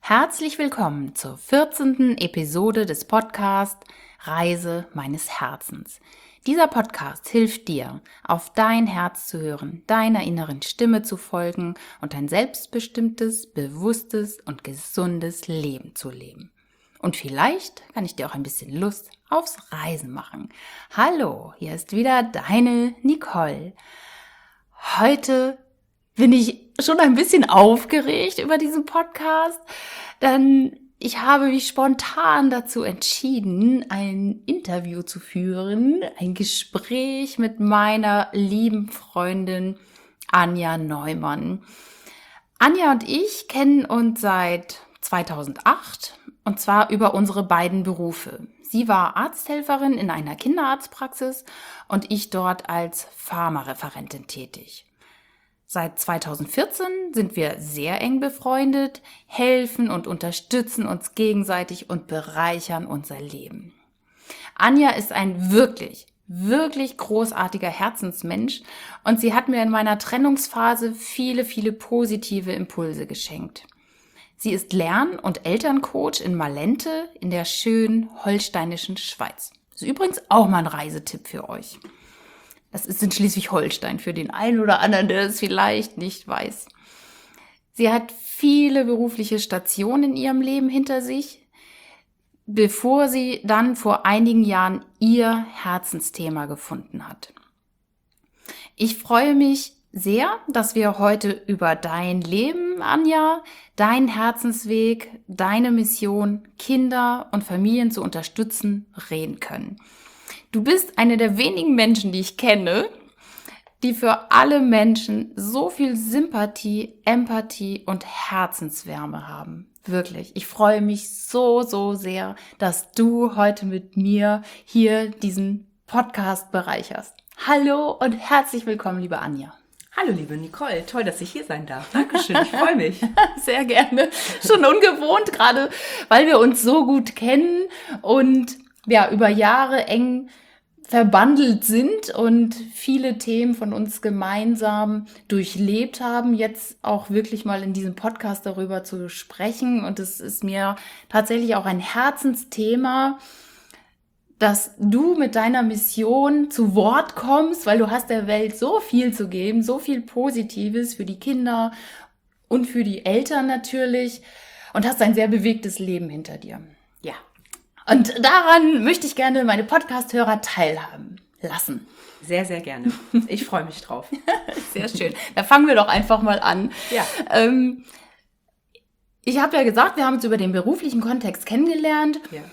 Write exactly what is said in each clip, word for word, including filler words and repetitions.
Herzlich willkommen zur vierzehnten Episode des Podcasts Reise meines Herzens. Dieser Podcast hilft dir, auf dein Herz zu hören, deiner inneren Stimme zu folgen und ein selbstbestimmtes, bewusstes und gesundes Leben zu leben. Und vielleicht kann ich dir auch ein bisschen Lust aufs Reisen machen. Hallo, hier ist wieder deine Nicole. Heute bin ich schon ein bisschen aufgeregt über diesen Podcast, denn ich habe mich spontan dazu entschieden, ein Interview zu führen, ein Gespräch mit meiner lieben Freundin Anja Neumann. Anja und ich kennen uns seit zweitausendacht und zwar über unsere beiden Berufe. Sie war Arzthelferin in einer Kinderarztpraxis und ich dort als Pharmareferentin tätig. Seit zweitausendvierzehn sind wir sehr eng befreundet, helfen und unterstützen uns gegenseitig und bereichern unser Leben. Anja ist ein wirklich, wirklich großartiger Herzensmensch und sie hat mir in meiner Trennungsphase viele, viele positive Impulse geschenkt. Sie ist Lern- und Elterncoach in Malente in der schönen holsteinischen Schweiz. Das ist übrigens auch mal ein Reisetipp für euch. Das ist in Schleswig-Holstein für den einen oder anderen, der es vielleicht nicht weiß. Sie hat viele berufliche Stationen in ihrem Leben hinter sich, bevor sie dann vor einigen Jahren ihr Herzensthema gefunden hat. Ich freue mich sehr, dass wir heute über dein Leben, Anja, deinen Herzensweg, deine Mission, Kinder und Familien zu unterstützen, reden können. Du bist eine der wenigen Menschen, die ich kenne, die für alle Menschen so viel Sympathie, Empathie und Herzenswärme haben. Wirklich. Ich freue mich so, so sehr, dass du heute mit mir hier diesen Podcast bereicherst. Hallo und herzlich willkommen, liebe Anja. Hallo, liebe Nicole. Toll, dass ich hier sein darf. Dankeschön, ich freue mich. Sehr gerne. Schon ungewohnt, gerade weil wir uns so gut kennen und ja, über Jahre eng verbandelt sind und viele Themen von uns gemeinsam durchlebt haben, jetzt auch wirklich mal in diesem Podcast darüber zu sprechen. Und es ist mir tatsächlich auch ein Herzensthema, dass du mit deiner Mission zu Wort kommst, weil du hast der Welt so viel zu geben, so viel Positives für die Kinder und für die Eltern natürlich und hast ein sehr bewegtes Leben hinter dir. Ja. Und daran möchte ich gerne meine Podcast-Hörer teilhaben lassen. Sehr, sehr gerne. Ich freue mich drauf. Sehr schön. Da fangen wir doch einfach mal an. Ja. Ähm, ich habe ja gesagt, wir haben uns über den beruflichen Kontext kennengelernt. Ja.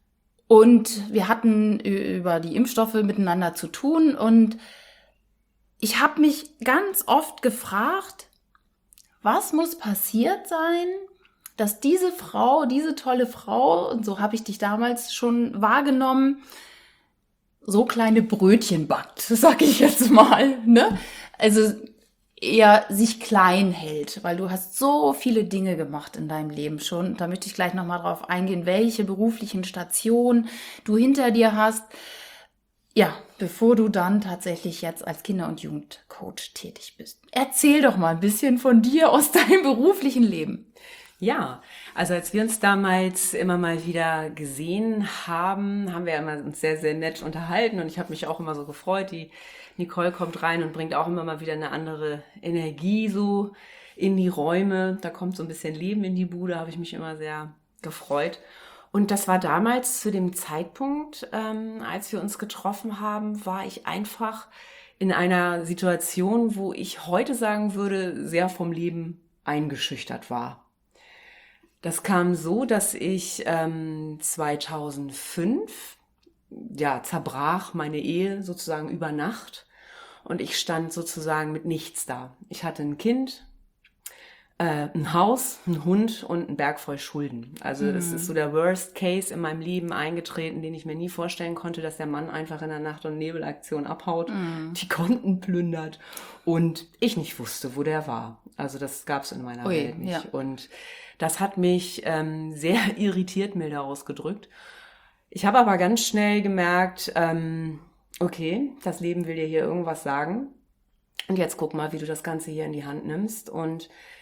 Und wir hatten über die Impfstoffe miteinander zu tun. Und ich habe mich ganz oft gefragt, was muss passiert sein, dass diese Frau, diese tolle Frau, und so habe ich dich damals schon wahrgenommen, so kleine Brötchen backt, sag ich jetzt mal, ne? Also eher sich klein hält, weil du hast so viele Dinge gemacht in deinem Leben schon. Und da möchte ich gleich nochmal drauf eingehen, welche beruflichen Stationen du hinter dir hast. Ja, bevor du dann tatsächlich jetzt als Kinder- und Jugendcoach tätig bist. Erzähl doch mal ein bisschen von dir aus deinem beruflichen Leben. Ja, also als wir uns damals immer mal wieder gesehen haben, haben wir immer uns sehr, sehr nett unterhalten und ich habe mich auch immer so gefreut. Die Nicole kommt rein und bringt auch immer mal wieder eine andere Energie so in die Räume. Da kommt so ein bisschen Leben in die Bude, habe ich mich immer sehr gefreut. Und das war damals zu dem Zeitpunkt, ähm, als wir uns getroffen haben, war ich einfach in einer Situation, wo ich heute sagen würde, sehr vom Leben eingeschüchtert war. Das kam so, dass ich ähm, zweitausendfünf, ja, zerbrach meine Ehe sozusagen über Nacht und ich stand sozusagen mit nichts da. Ich hatte ein Kind, äh, ein Haus, einen Hund und einen Berg voll Schulden. Also mhm. Es ist so der Worst Case in meinem Leben eingetreten, den ich mir nie vorstellen konnte, dass der Mann einfach in der Nacht- und Nebelaktion abhaut, mhm. die Konten plündert und ich nicht wusste, wo der war. Also das gab es in meiner Ui, Welt nicht. Ja. Und das hat mich ähm, sehr irritiert, milder ausgedrückt. Ich habe aber ganz schnell gemerkt, ähm, okay, das Leben will dir hier irgendwas sagen. Und jetzt guck mal, wie du das Ganze hier in die Hand nimmst. Und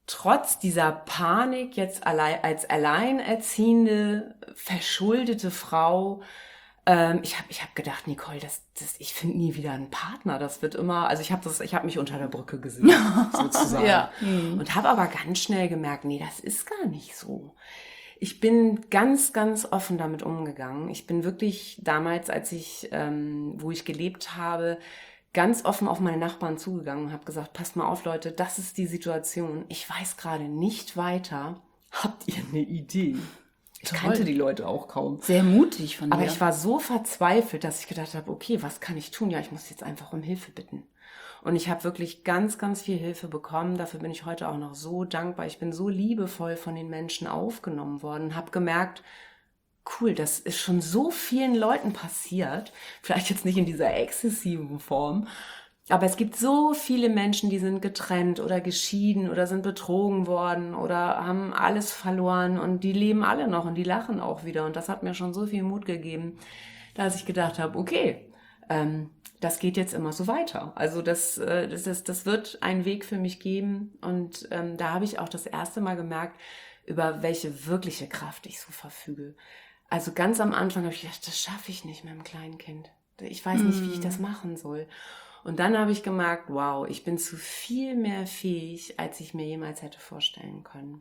trotz dieser Panik jetzt allein, als alleinerziehende, verschuldete Frau, ähm, ich habe ich hab gedacht, Nicole, das, das, ich finde nie wieder einen Partner. Das wird immer, also ich habe das, ich habe mich unter der Brücke gesehen, sozusagen. Ja. Mhm. Und habe aber ganz schnell gemerkt, nee, das ist gar nicht so. Ich bin ganz, ganz offen damit umgegangen. Ich bin wirklich damals, als ich, ähm, wo ich gelebt habe, ganz offen auf meine Nachbarn zugegangen und habe gesagt, passt mal auf, Leute, das ist die Situation. Ich weiß gerade nicht weiter. Habt ihr eine Idee? Ich Toll. kannte die Leute auch kaum. Sehr mutig von dir. Aber ich war so verzweifelt, dass ich gedacht habe, okay, was kann ich tun? Ja, ich muss jetzt einfach um Hilfe bitten. Und ich habe wirklich ganz, ganz viel Hilfe bekommen. Dafür bin ich heute auch noch so dankbar. Ich bin so liebevoll von den Menschen aufgenommen worden, habe gemerkt, cool, das ist schon so vielen Leuten passiert. Vielleicht jetzt nicht in dieser exzessiven Form, aber es gibt so viele Menschen, die sind getrennt oder geschieden oder sind betrogen worden oder haben alles verloren und die leben alle noch und die lachen auch wieder. Und das hat mir schon so viel Mut gegeben, dass ich gedacht habe, okay, ähm, das geht jetzt immer so weiter. Also das, äh, das, das, das wird einen Weg für mich geben. Und ähm, da habe ich auch das erste Mal gemerkt, über welche wirkliche Kraft ich so verfüge. Also ganz am Anfang habe ich gedacht, das schaffe ich nicht mit einem kleinen Kind. Ich weiß nicht, wie ich das machen soll. Und dann habe ich gemerkt, wow, ich bin zu viel mehr fähig, als ich mir jemals hätte vorstellen können.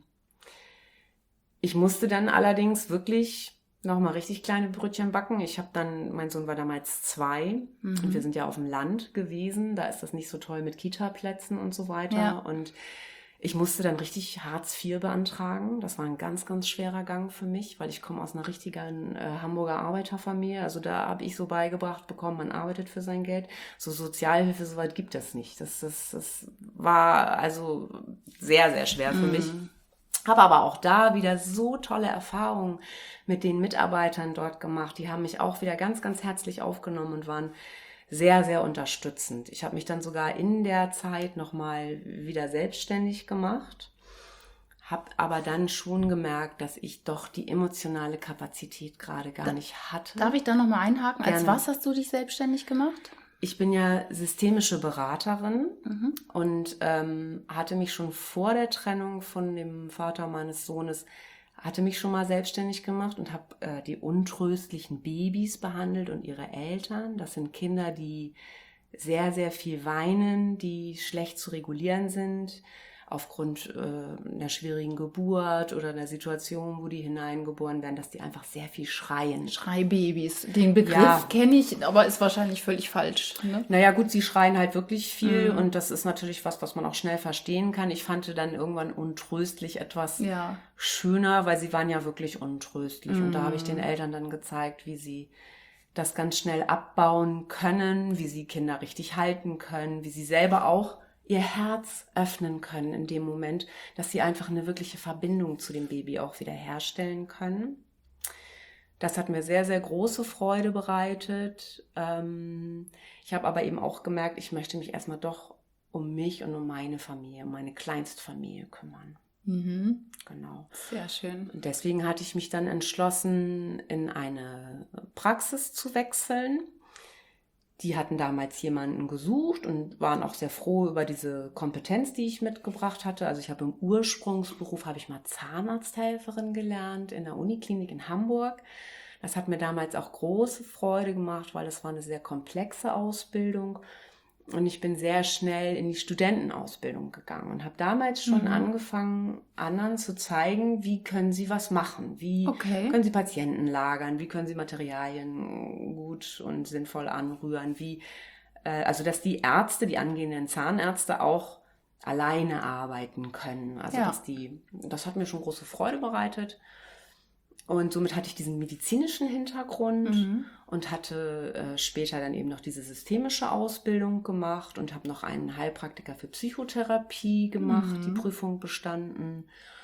Ich musste dann allerdings wirklich nochmal richtig kleine Brötchen backen. Ich habe dann, mein Sohn war damals zwei mhm. und wir sind ja auf dem Land gewesen. Da ist das nicht so toll mit Kita-Plätzen und so weiter. Ja. Und ich musste dann richtig Hartz vier beantragen. Das war ein ganz, ganz schwerer Gang für mich, weil ich komme aus einer richtigen äh, Hamburger Arbeiterfamilie. Also da habe ich so beigebracht bekommen, man arbeitet für sein Geld. So Sozialhilfe, soweit gibt es nicht. Das, das, das war also sehr, sehr schwer für mhm. mich. Habe aber auch da wieder so tolle Erfahrungen mit den Mitarbeitern dort gemacht. Die haben mich auch wieder ganz, ganz herzlich aufgenommen und waren sehr, sehr unterstützend. Ich habe mich dann sogar in der Zeit nochmal wieder selbstständig gemacht, habe aber dann schon gemerkt, dass ich doch die emotionale Kapazität gerade gar da, nicht hatte. Darf ich da nochmal einhaken? Gerne. Als was hast du dich selbstständig gemacht? Ich bin ja systemische Beraterin mhm. und ähm, hatte mich schon vor der Trennung von dem Vater meines Sohnes hatte mich schon mal selbstständig gemacht und habe äh, die untröstlichen Babys behandelt und ihre Eltern. Das sind Kinder, die sehr, sehr viel weinen, die schlecht zu regulieren sind aufgrund äh, einer schwierigen Geburt oder einer Situation, wo die hineingeboren werden, dass die einfach sehr viel schreien. Schreibabys, den Begriff ja. kenne ich, aber ist wahrscheinlich völlig falsch. Ne? Naja gut, sie schreien halt wirklich viel mhm. und das ist natürlich was, was man auch schnell verstehen kann. Ich fand dann irgendwann untröstlich etwas ja. schöner, weil sie waren ja wirklich untröstlich mhm. und da habe ich den Eltern dann gezeigt, wie sie das ganz schnell abbauen können, wie sie Kinder richtig halten können, wie sie selber auch ihr Herz öffnen können in dem Moment, dass sie einfach eine wirkliche Verbindung zu dem Baby auch wieder herstellen können. Das hat mir sehr, sehr große Freude bereitet. Ich habe aber eben auch gemerkt, ich möchte mich erstmal doch um mich und um meine Familie, um meine Kleinstfamilie kümmern. Mhm. Genau. Sehr schön. Und deswegen hatte ich mich dann entschlossen, in eine Praxis zu wechseln. Die hatten damals jemanden gesucht und waren auch sehr froh über diese Kompetenz, die ich mitgebracht hatte. Also ich habe im Ursprungsberuf, habe ich mal Zahnarzthelferin gelernt in der Uniklinik in Hamburg. Das hat mir damals auch große Freude gemacht, weil das war eine sehr komplexe Ausbildung. Und ich bin sehr schnell in die Studentenausbildung gegangen und habe damals schon mhm. angefangen, anderen zu zeigen, wie können sie was machen, wie okay. können sie Patienten lagern, wie können sie Materialien gut und sinnvoll anrühren, wie äh, also dass die Ärzte, die angehenden Zahnärzte auch alleine arbeiten können. Also ja. dass die, das hat mir schon große Freude bereitet. Und somit hatte ich diesen medizinischen Hintergrund mhm. und hatte äh, später dann eben noch diese systemische Ausbildung gemacht und habe noch einen Heilpraktiker für Psychotherapie gemacht, mhm. die Prüfung bestanden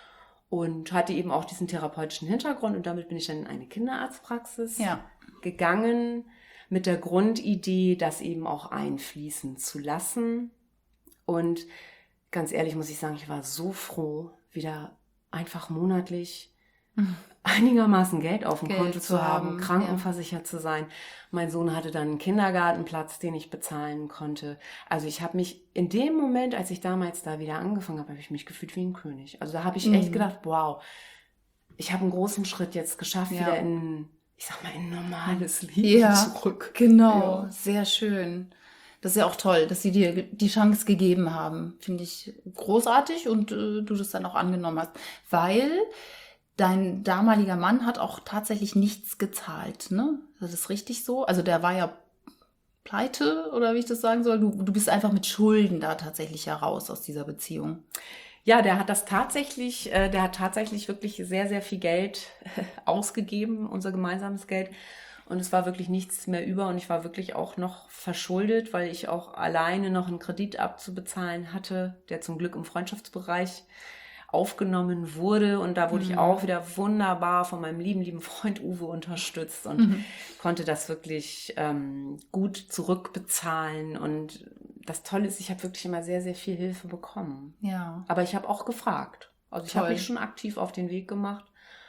und hatte eben auch diesen therapeutischen Hintergrund und damit bin ich dann in eine Kinderarztpraxis ja. gegangen mit der Grundidee, das eben auch einfließen zu lassen. Und ganz ehrlich muss ich sagen, ich war so froh, wieder einfach monatlich einigermaßen Geld auf dem Geld Konto zu zu haben, haben, krankenversichert zu sein. Mein Sohn hatte dann einen Kindergartenplatz, den ich bezahlen konnte. Also ich habe mich in dem Moment, als ich damals da wieder angefangen habe, habe ich mich gefühlt wie ein König. Also da habe ich echt gedacht, wow, ich habe einen großen Schritt jetzt geschafft, Ja. wieder in, ich sag mal, in ein normales Leben Ja, zurück. genau, Ja. sehr schön. Das ist ja auch toll, dass sie dir ge- die Chance gegeben haben. Finde ich großartig und äh, du das dann auch angenommen hast. Weil dein damaliger Mann hat auch tatsächlich nichts gezahlt, ne? Das ist richtig so? Also der war ja pleite, oder wie ich das sagen soll. Du, du bist einfach mit Schulden da tatsächlich heraus aus dieser Beziehung. Ja, der hat das tatsächlich, äh, der hat tatsächlich wirklich sehr, sehr viel Geld ausgegeben, unser gemeinsames Geld. Und es war wirklich nichts mehr über und ich war wirklich auch noch verschuldet, weil ich auch alleine noch einen Kredit abzubezahlen hatte, der zum Glück im Freundschaftsbereich aufgenommen wurde. Und da wurde ich auch wieder wunderbar von meinem lieben, lieben Freund Uwe unterstützt und konnte das wirklich ähm, gut zurückbezahlen. Und das Tolle ist, ich habe wirklich immer sehr, sehr viel Hilfe bekommen. Ja. Aber ich habe auch gefragt. Also ich habe Toll. mich schon aktiv auf den Weg gemacht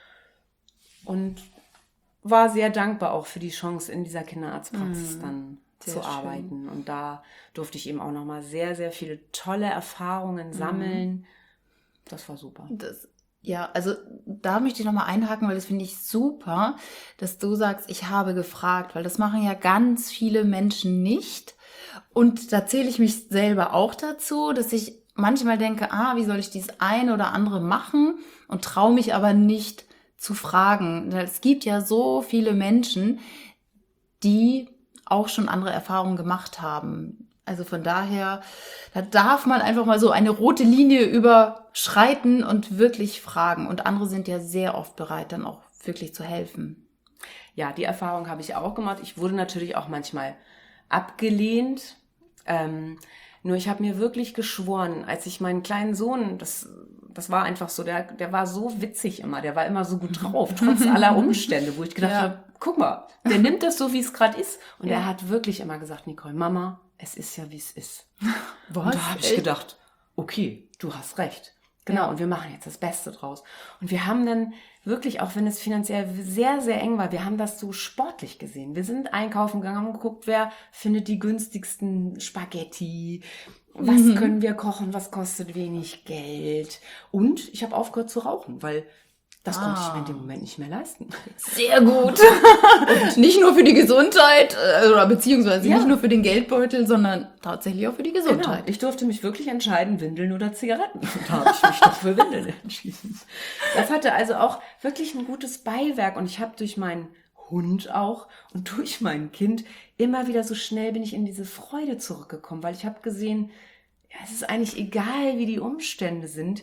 und war sehr dankbar auch für die Chance, in dieser Kinderarztpraxis dann Sehr zu schön. arbeiten. Und da durfte ich eben auch nochmal sehr, sehr viele tolle Erfahrungen sammeln. Das war super. Das, ja, also da möchte ich nochmal einhaken, weil das finde ich super, dass du sagst, ich habe gefragt, weil das machen ja ganz viele Menschen nicht. Und da zähle ich mich selber auch dazu, dass ich manchmal denke, ah, wie soll ich dies eine oder andere machen und traue mich aber nicht zu fragen. Es gibt ja so viele Menschen, die auch schon andere Erfahrungen gemacht haben. Also von daher, da darf man einfach mal so eine rote Linie überschreiten und wirklich fragen. Und andere sind ja sehr oft bereit, dann auch wirklich zu helfen. Ja, die Erfahrung habe ich auch gemacht. Ich wurde natürlich auch manchmal abgelehnt. Ähm, nur ich habe mir wirklich geschworen, als ich meinen kleinen Sohn, das, das war einfach so, der, der war so witzig immer, der war immer so gut drauf, trotz aller Umstände, wo ich gedacht Ja. habe, guck mal, der nimmt das so, wie es gerade ist. Und Ja. er hat wirklich immer gesagt, Nicole, Mama, es ist ja, wie es ist. Was? Und da habe ich Echt? gedacht, okay, du hast recht. Genau, Ja. und wir machen jetzt das Beste draus. Und wir haben dann wirklich, auch wenn es finanziell sehr, sehr eng war, wir haben das so sportlich gesehen. Wir sind einkaufen gegangen, haben geguckt, wer findet die günstigsten Spaghetti, was Mhm. können wir kochen, was kostet wenig Geld. Und ich habe aufgehört zu rauchen, weil das konnte ich mir in dem Moment nicht mehr leisten. Sehr gut. Nicht nur für die Gesundheit, äh, oder beziehungsweise Ja. nicht nur für den Geldbeutel, sondern tatsächlich auch für die Genau. Gesundheit. Ich durfte mich wirklich entscheiden, Windeln oder Zigaretten. Und da habe ich mich doch für Windeln entschieden. Das hatte also auch wirklich ein gutes Beiwerk. Und ich habe durch meinen Hund auch und durch mein Kind immer wieder so schnell bin ich in diese Freude zurückgekommen, weil ich habe gesehen, ja, es ist eigentlich egal, wie die Umstände sind.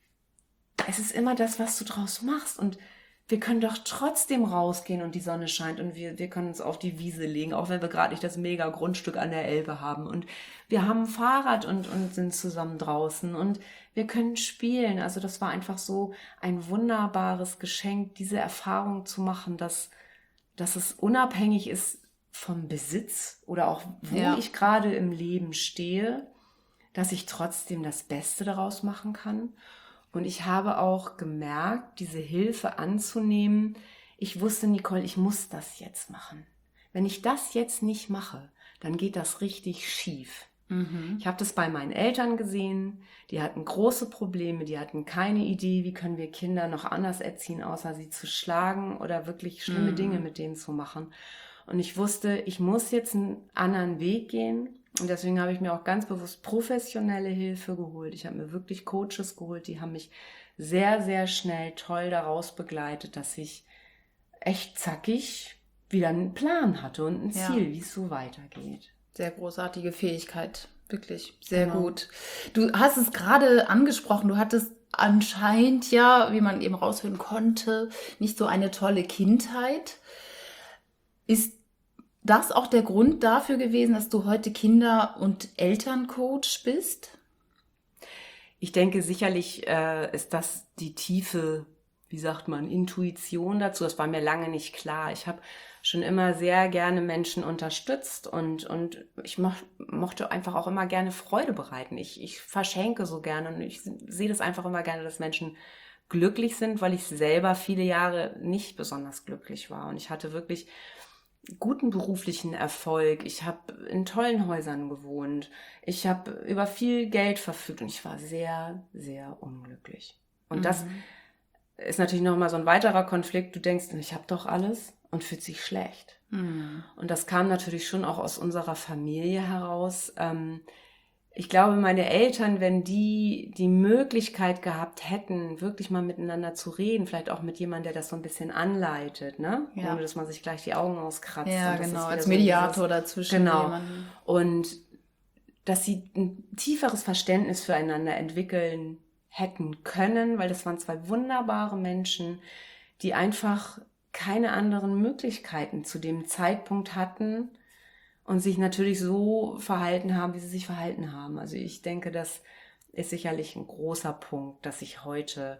Es ist immer das, was du draus machst. Und wir können doch trotzdem rausgehen und die Sonne scheint und wir, wir können uns auf die Wiese legen, auch wenn wir gerade nicht das mega Grundstück an der Elbe haben. Und wir haben ein Fahrrad und, und sind zusammen draußen und wir können spielen. Also das war einfach so ein wunderbares Geschenk, diese Erfahrung zu machen, dass, dass es unabhängig ist vom Besitz oder auch wo Ja. ich gerade im Leben stehe, dass ich trotzdem das Beste daraus machen kann. Und ich habe auch gemerkt, diese Hilfe anzunehmen. Ich wusste, Nicole, ich muss das jetzt machen. Wenn ich das jetzt nicht mache, dann geht das richtig schief. Mhm. Ich habe das bei meinen Eltern gesehen. Die hatten große Probleme. Die hatten keine Idee, wie können wir Kinder noch anders erziehen, außer sie zu schlagen oder wirklich schlimme Mhm. Dinge mit denen zu machen. Und ich wusste, ich muss jetzt einen anderen Weg gehen. Und deswegen habe ich mir auch ganz bewusst professionelle Hilfe geholt. Ich habe mir wirklich Coaches geholt, die haben mich sehr, sehr schnell toll daraus begleitet, dass ich echt zackig wieder einen Plan hatte und ein Ja. Ziel, wie es so weitergeht. Sehr großartige Fähigkeit, wirklich sehr Genau. gut. Du hast es gerade angesprochen, du hattest anscheinend ja, wie man eben raushören konnte, nicht so eine tolle Kindheit. Ist das auch der Grund dafür gewesen, dass du heute Kinder- und Elterncoach bist? Ich denke, sicherlich äh, ist das die tiefe, wie sagt man, Intuition dazu. Das war mir lange nicht klar. Ich habe schon immer sehr gerne Menschen unterstützt und, und ich moch, mochte einfach auch immer gerne Freude bereiten. Ich, ich verschenke so gerne und ich sehe das einfach immer gerne, dass Menschen glücklich sind, weil ich selber viele Jahre nicht besonders glücklich war. Und ich hatte wirklich guten beruflichen Erfolg. Ich habe in tollen Häusern gewohnt. Ich habe über viel Geld verfügt und ich war sehr, sehr unglücklich. Und mhm. das ist natürlich nochmal so ein weiterer Konflikt. Du denkst, ich habe doch alles und fühlt sich schlecht. Mhm. Und das kam natürlich schon auch aus unserer Familie heraus. Ähm, ich glaube, meine Eltern, wenn die die Möglichkeit gehabt hätten, wirklich mal miteinander zu reden, vielleicht auch mit jemandem, der das so ein bisschen anleitet, ne? Ja. Ohne dass man sich gleich die Augen auskratzt. Ja, und das genau, ist als so Mediator dieses, dazwischen. Genau. Jemanden. Und dass sie ein tieferes Verständnis füreinander entwickeln hätten können, weil das waren zwei wunderbare Menschen, die einfach keine anderen Möglichkeiten zu dem Zeitpunkt hatten und sich natürlich so verhalten haben, wie sie sich verhalten haben. Also ich denke, das ist sicherlich ein großer Punkt, dass ich heute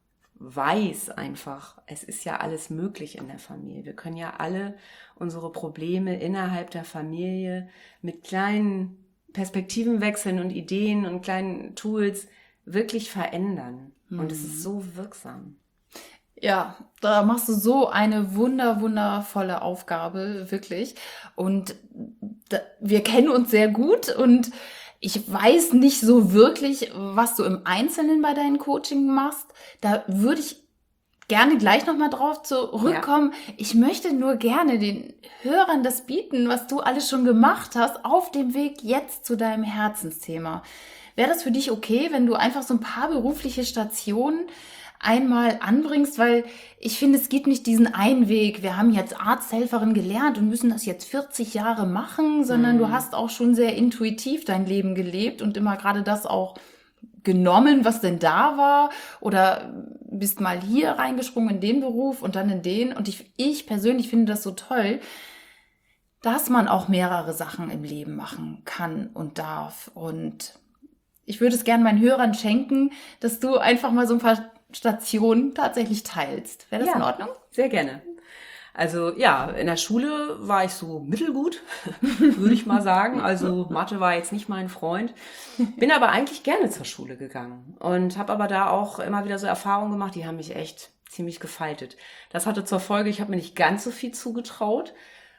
weiß einfach, es ist ja alles möglich in der Familie. Wir können ja alle unsere Probleme innerhalb der Familie mit kleinen Perspektivenwechseln und Ideen und kleinen Tools wirklich verändern. Mhm. Und es ist so wirksam. Ja, da machst du so eine wunder, wundervolle Aufgabe, wirklich. Und da, wir kennen uns sehr gut und ich weiß nicht so wirklich, was du im Einzelnen bei deinen Coaching machst. Da würde ich gerne gleich nochmal drauf zurückkommen. Ja. Ich möchte nur gerne den Hörern das bieten, was du alles schon gemacht hast, auf dem Weg jetzt zu deinem Herzensthema. Wäre das für dich okay, wenn du einfach so ein paar berufliche Stationen einmal anbringst, weil ich finde, es gibt nicht diesen einen Weg, wir haben jetzt Arzthelferin gelernt und müssen das jetzt vierzig Jahre machen, sondern hm. du hast auch schon sehr intuitiv dein Leben gelebt und immer gerade das auch genommen, was denn da war, oder bist mal hier reingesprungen in den Beruf und dann in den. Und ich, ich persönlich finde das so toll, dass man auch mehrere Sachen im Leben machen kann und darf. Und ich würde es gerne meinen Hörern schenken, dass du einfach mal so ein paar Stationen tatsächlich teilst. Wäre das ja, in Ordnung? Sehr gerne. Also ja, in der Schule war ich so mittelgut, würde ich mal sagen. Also Mathe war jetzt nicht mein Freund. Bin aber eigentlich gerne zur Schule gegangen und habe aber da auch immer wieder so Erfahrungen gemacht, die haben mich echt ziemlich gefaltet. Das hatte zur Folge, ich habe mir nicht ganz so viel zugetraut.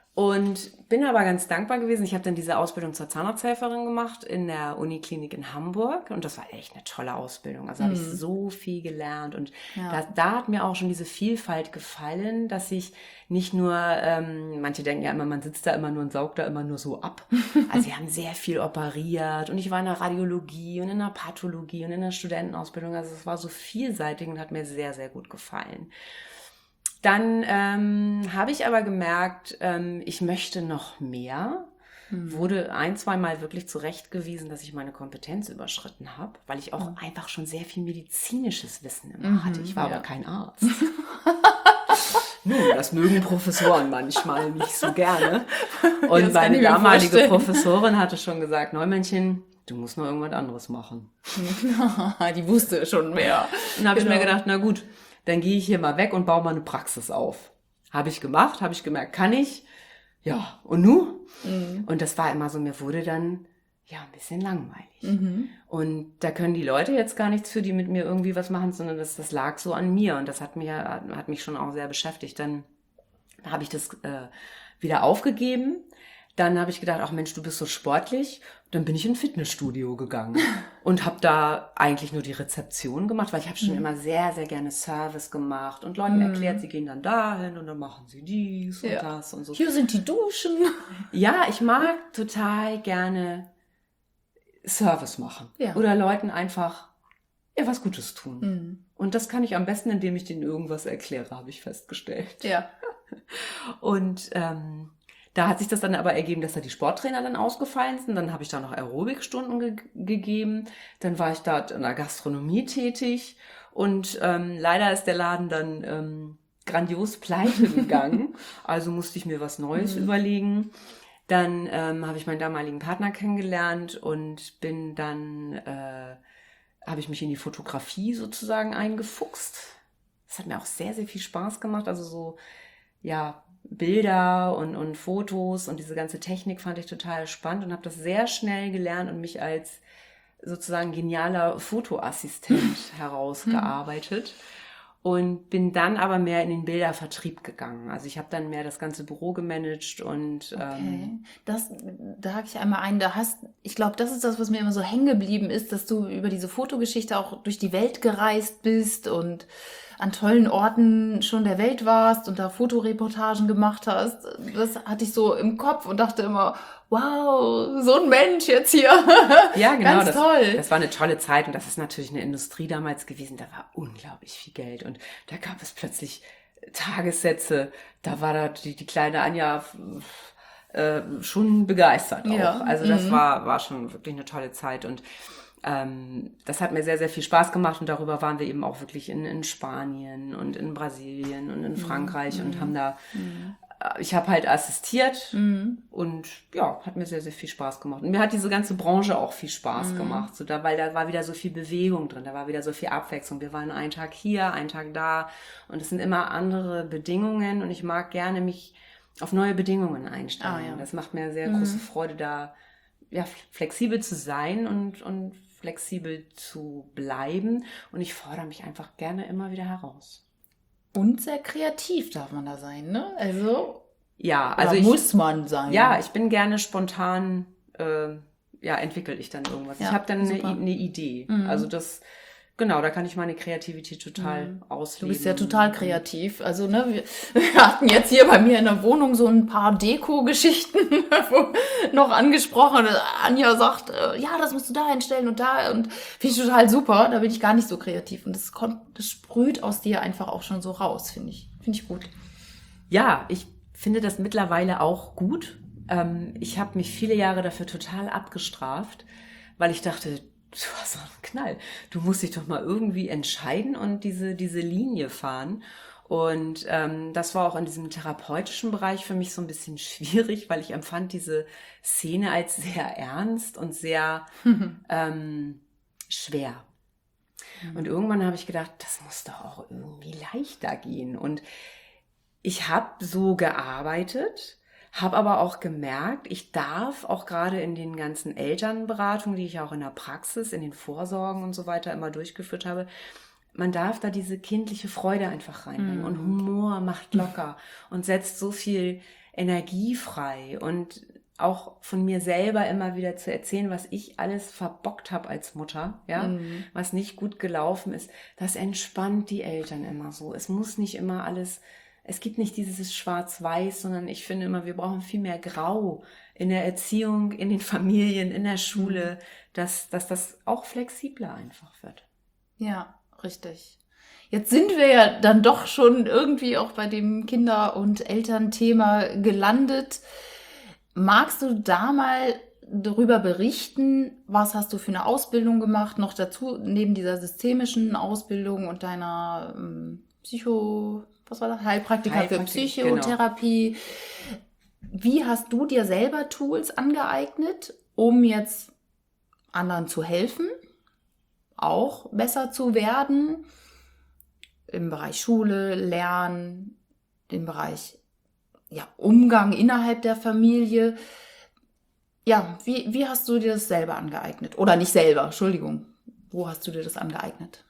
Und bin aber ganz dankbar gewesen. Ich habe dann diese Ausbildung zur Zahnarzthelferin gemacht in der Uniklinik in Hamburg. Und das war echt eine tolle Ausbildung. Also mhm. habe ich so viel gelernt. Und ja. da, da hat mir auch schon diese Vielfalt gefallen, dass ich nicht nur, ähm, manche denken ja immer, man sitzt da immer nur und saugt da immer nur so ab. Also wir haben sehr viel operiert. Und ich war in der Radiologie und in der Pathologie und in der Studentenausbildung. Also es war so vielseitig und hat mir sehr, sehr gut gefallen. Dann ähm, habe ich aber gemerkt, ähm, ich möchte noch mehr. Hm. Wurde ein, zwei Mal wirklich zurechtgewiesen, dass ich meine Kompetenz überschritten habe, weil ich auch hm. einfach schon sehr viel medizinisches Wissen immer mhm, hatte. Ich war ja. aber kein Arzt. Nun, das mögen Professoren manchmal nicht so gerne. Und das meine damalige Professorin hatte schon gesagt, Neumännchen, du musst noch irgendwas anderes machen. Die wusste schon mehr. Und dann habe genau. ich mir gedacht, na gut, dann gehe ich hier mal weg und baue mal eine Praxis auf. Habe ich gemacht, habe ich gemerkt, kann ich. Ja, und nu? Mhm. Und das war immer so, mir wurde dann ja ein bisschen langweilig. Mhm. Und da können die Leute jetzt gar nichts für, die mit mir irgendwie was machen, sondern das, das lag so an mir. Und das hat mich, hat mich schon auch sehr beschäftigt. Dann habe ich das äh, wieder aufgegeben. Dann habe ich gedacht, ach Mensch, du bist so sportlich. Dann bin ich in ein Fitnessstudio gegangen und habe da eigentlich nur die Rezeption gemacht, weil ich habe schon mhm. immer sehr, sehr gerne Service gemacht und Leuten mhm. erklärt, sie gehen dann dahin und dann machen sie dies ja. und das und so. Hier sind die Duschen. Ja, ich mag total gerne Service machen ja. oder Leuten einfach ja, was Gutes tun. Mhm. Und das kann ich am besten, indem ich denen irgendwas erkläre, habe ich festgestellt. Ja. Und ähm, da hat sich das dann aber ergeben, dass da die Sporttrainer dann ausgefallen sind. Dann habe ich da noch Aerobikstunden ge- gegeben. Dann war ich da in der Gastronomie tätig. Und ähm, leider ist der Laden dann ähm, grandios pleite gegangen. Also musste ich mir was Neues mhm. überlegen. Dann ähm, habe ich meinen damaligen Partner kennengelernt und bin dann, äh, habe ich mich in die Fotografie sozusagen eingefuchst. Das hat mir auch sehr, sehr viel Spaß gemacht. Also so, ja, Bilder und, und Fotos und diese ganze Technik fand ich total spannend und habe das sehr schnell gelernt und mich als sozusagen genialer Fotoassistent herausgearbeitet. Und bin dann aber mehr in den Bildervertrieb gegangen. Also ich habe dann mehr das ganze Büro gemanagt und Okay, ähm, das, da hake ich einmal ein, da hast, ich glaube, das ist das, was mir immer so hängen geblieben ist, dass du über diese Fotogeschichte auch durch die Welt gereist bist und an tollen Orten schon der Welt warst und da Fotoreportagen gemacht hast. Das hatte ich so im Kopf und dachte immer, wow, so ein Mensch jetzt hier. ja, genau, Ganz das, toll. das war eine tolle Zeit und das ist natürlich eine Industrie damals gewesen, da war unglaublich viel Geld und da gab es plötzlich Tagessätze, da war da die, die kleine Anja äh, schon begeistert auch. Ja, Also das mhm. war, war schon wirklich eine tolle Zeit und ähm, das hat mir sehr, sehr viel Spaß gemacht und darüber waren wir eben auch wirklich in, in Spanien und in Brasilien und in Frankreich und haben da, äh, ich habe halt assistiert und ja, hat mir sehr, sehr viel Spaß gemacht. Und mir hat diese ganze Branche auch viel Spaß gemacht, so da, weil da war wieder so viel Bewegung drin, da war wieder so viel Abwechslung. Wir waren einen Tag hier, einen Tag da und es sind immer andere Bedingungen und ich mag gerne mich auf neue Bedingungen einstellen. Ah, ja. Das macht mir sehr große Freude, da ja, flexibel zu sein und, und flexibel zu bleiben. Und ich fordere mich einfach gerne immer wieder heraus. Und sehr kreativ darf man da sein, ne? Also, Ja, also also ich, muss man sein. ja, ich bin gerne spontan, äh, ja, entwickle ich dann irgendwas. Ja, ich habe dann eine, super. eine Idee. Also das, genau, da kann ich meine Kreativität total Du ausleben. bist ja total kreativ. Also, ne, wir, wir hatten jetzt hier bei mir in der Wohnung so ein paar Deko-Geschichten noch angesprochen. Anja sagt, äh, ja, das musst du da hinstellen und da. Und finde ich total super. Da bin ich gar nicht so kreativ. Und das kommt, das sprüht aus dir einfach auch schon so raus, finde ich. Finde ich gut. Ja, ich finde das mittlerweile auch gut. Ähm, ich habe mich viele Jahre dafür total abgestraft, weil ich dachte, du hast doch einen Knall. Du musst dich doch mal irgendwie entscheiden und diese, diese Linie fahren. Und ähm, das war auch in diesem therapeutischen Bereich für mich so ein bisschen schwierig, weil ich empfand diese Szene als sehr ernst und sehr ähm, schwer. Und irgendwann habe ich gedacht, das muss doch auch irgendwie leichter gehen. Und ich habe so gearbeitet, habe aber auch gemerkt, ich darf auch gerade in den ganzen Elternberatungen, die ich auch in der Praxis, in den Vorsorgen und so weiter immer durchgeführt habe, man darf da diese kindliche Freude einfach reinbringen. Mm. Und Humor macht locker und setzt so viel Energie frei. Und auch von mir selber immer wieder zu erzählen, was ich alles verbockt habe als Mutter, ja, mm. was nicht gut gelaufen ist, das entspannt die Eltern immer so. Es muss nicht immer alles... Es gibt nicht dieses Schwarz-Weiß, sondern ich finde immer, wir brauchen viel mehr Grau in der Erziehung, in den Familien, in der Schule, dass, dass das auch flexibler einfach wird. Ja, richtig. Jetzt sind wir ja dann doch schon irgendwie auch bei dem Kinder- und Elternthema gelandet. Magst du da mal darüber berichten, was hast du für eine Ausbildung gemacht, noch dazu, neben dieser systemischen Ausbildung und deiner ähm, Psycho... was war das? Heilpraktiker für Heilpraktik, Psychotherapie. Genau. Wie hast du dir selber Tools angeeignet, um jetzt anderen zu helfen, auch besser zu werden, im Bereich Schule, Lernen, im Bereich ja, Umgang innerhalb der Familie? Ja, wie, wie hast du dir das selber angeeignet? Oder nicht selber, Entschuldigung. Wo hast du dir das angeeignet?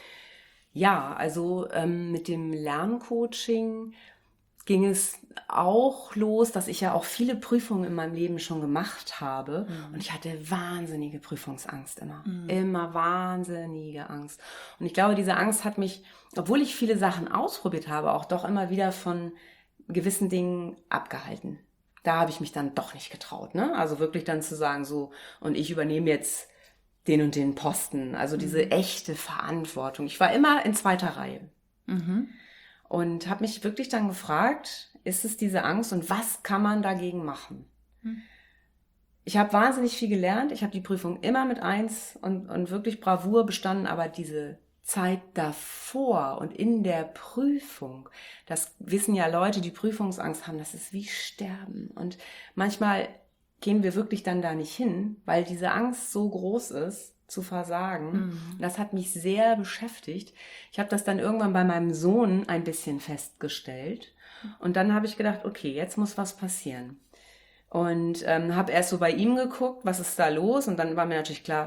Ja, also ähm, mit dem Lerncoaching ging es auch los, dass ich ja auch viele Prüfungen in meinem Leben schon gemacht habe. Mhm. Und ich hatte wahnsinnige Prüfungsangst immer. Mhm. Immer wahnsinnige Angst. Und ich glaube, diese Angst hat mich, obwohl ich viele Sachen ausprobiert habe, auch doch immer wieder von gewissen Dingen abgehalten. Da habe ich mich dann doch nicht getraut, ne? Also wirklich dann zu sagen, so, und ich übernehme jetzt den und den Posten, also diese mhm. echte Verantwortung. Ich war immer in zweiter Reihe mhm. und habe mich wirklich dann gefragt, ist es diese Angst und was kann man dagegen machen? Mhm. Ich habe wahnsinnig viel gelernt, ich habe die Prüfung immer mit eins und, und wirklich Bravour bestanden, aber diese Zeit davor und in der Prüfung, das wissen ja Leute, die Prüfungsangst haben, das ist wie Sterben. Und manchmal gehen wir wirklich dann da nicht hin, weil diese Angst so groß ist, zu versagen. Mhm. Das hat mich sehr beschäftigt. Ich habe das dann irgendwann bei meinem Sohn ein bisschen festgestellt. Und dann habe ich gedacht, okay, jetzt muss was passieren. Und ähm, habe erst so bei ihm geguckt, was ist da los? Und dann war mir natürlich klar, ja,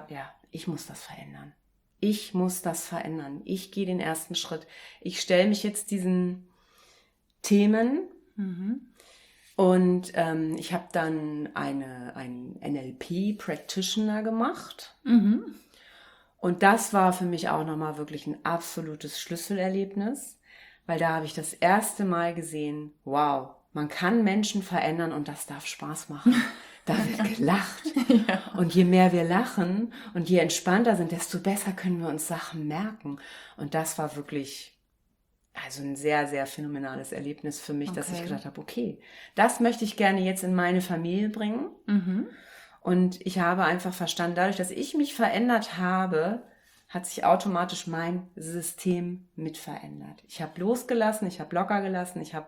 ich muss das verändern. Ich muss das verändern. Ich gehe den ersten Schritt. Ich stelle mich jetzt diesen Themen mhm. und ähm, ich habe dann eine, einen N L P-Practitioner gemacht. Mhm. Und das war für mich auch nochmal wirklich ein absolutes Schlüsselerlebnis, weil da habe ich das erste Mal gesehen, wow, man kann Menschen verändern und das darf Spaß machen. Da wird gelacht. Ja. Und je mehr wir lachen und je entspannter sind, desto besser können wir uns Sachen merken. Und das war wirklich also ein sehr, sehr phänomenales Erlebnis für mich, okay. dass ich gedacht habe, okay, das möchte ich gerne jetzt in meine Familie bringen. Mhm. Und ich habe einfach verstanden, dadurch, dass ich mich verändert habe, hat sich automatisch mein System mit verändert. Ich habe losgelassen, ich habe locker gelassen, ich habe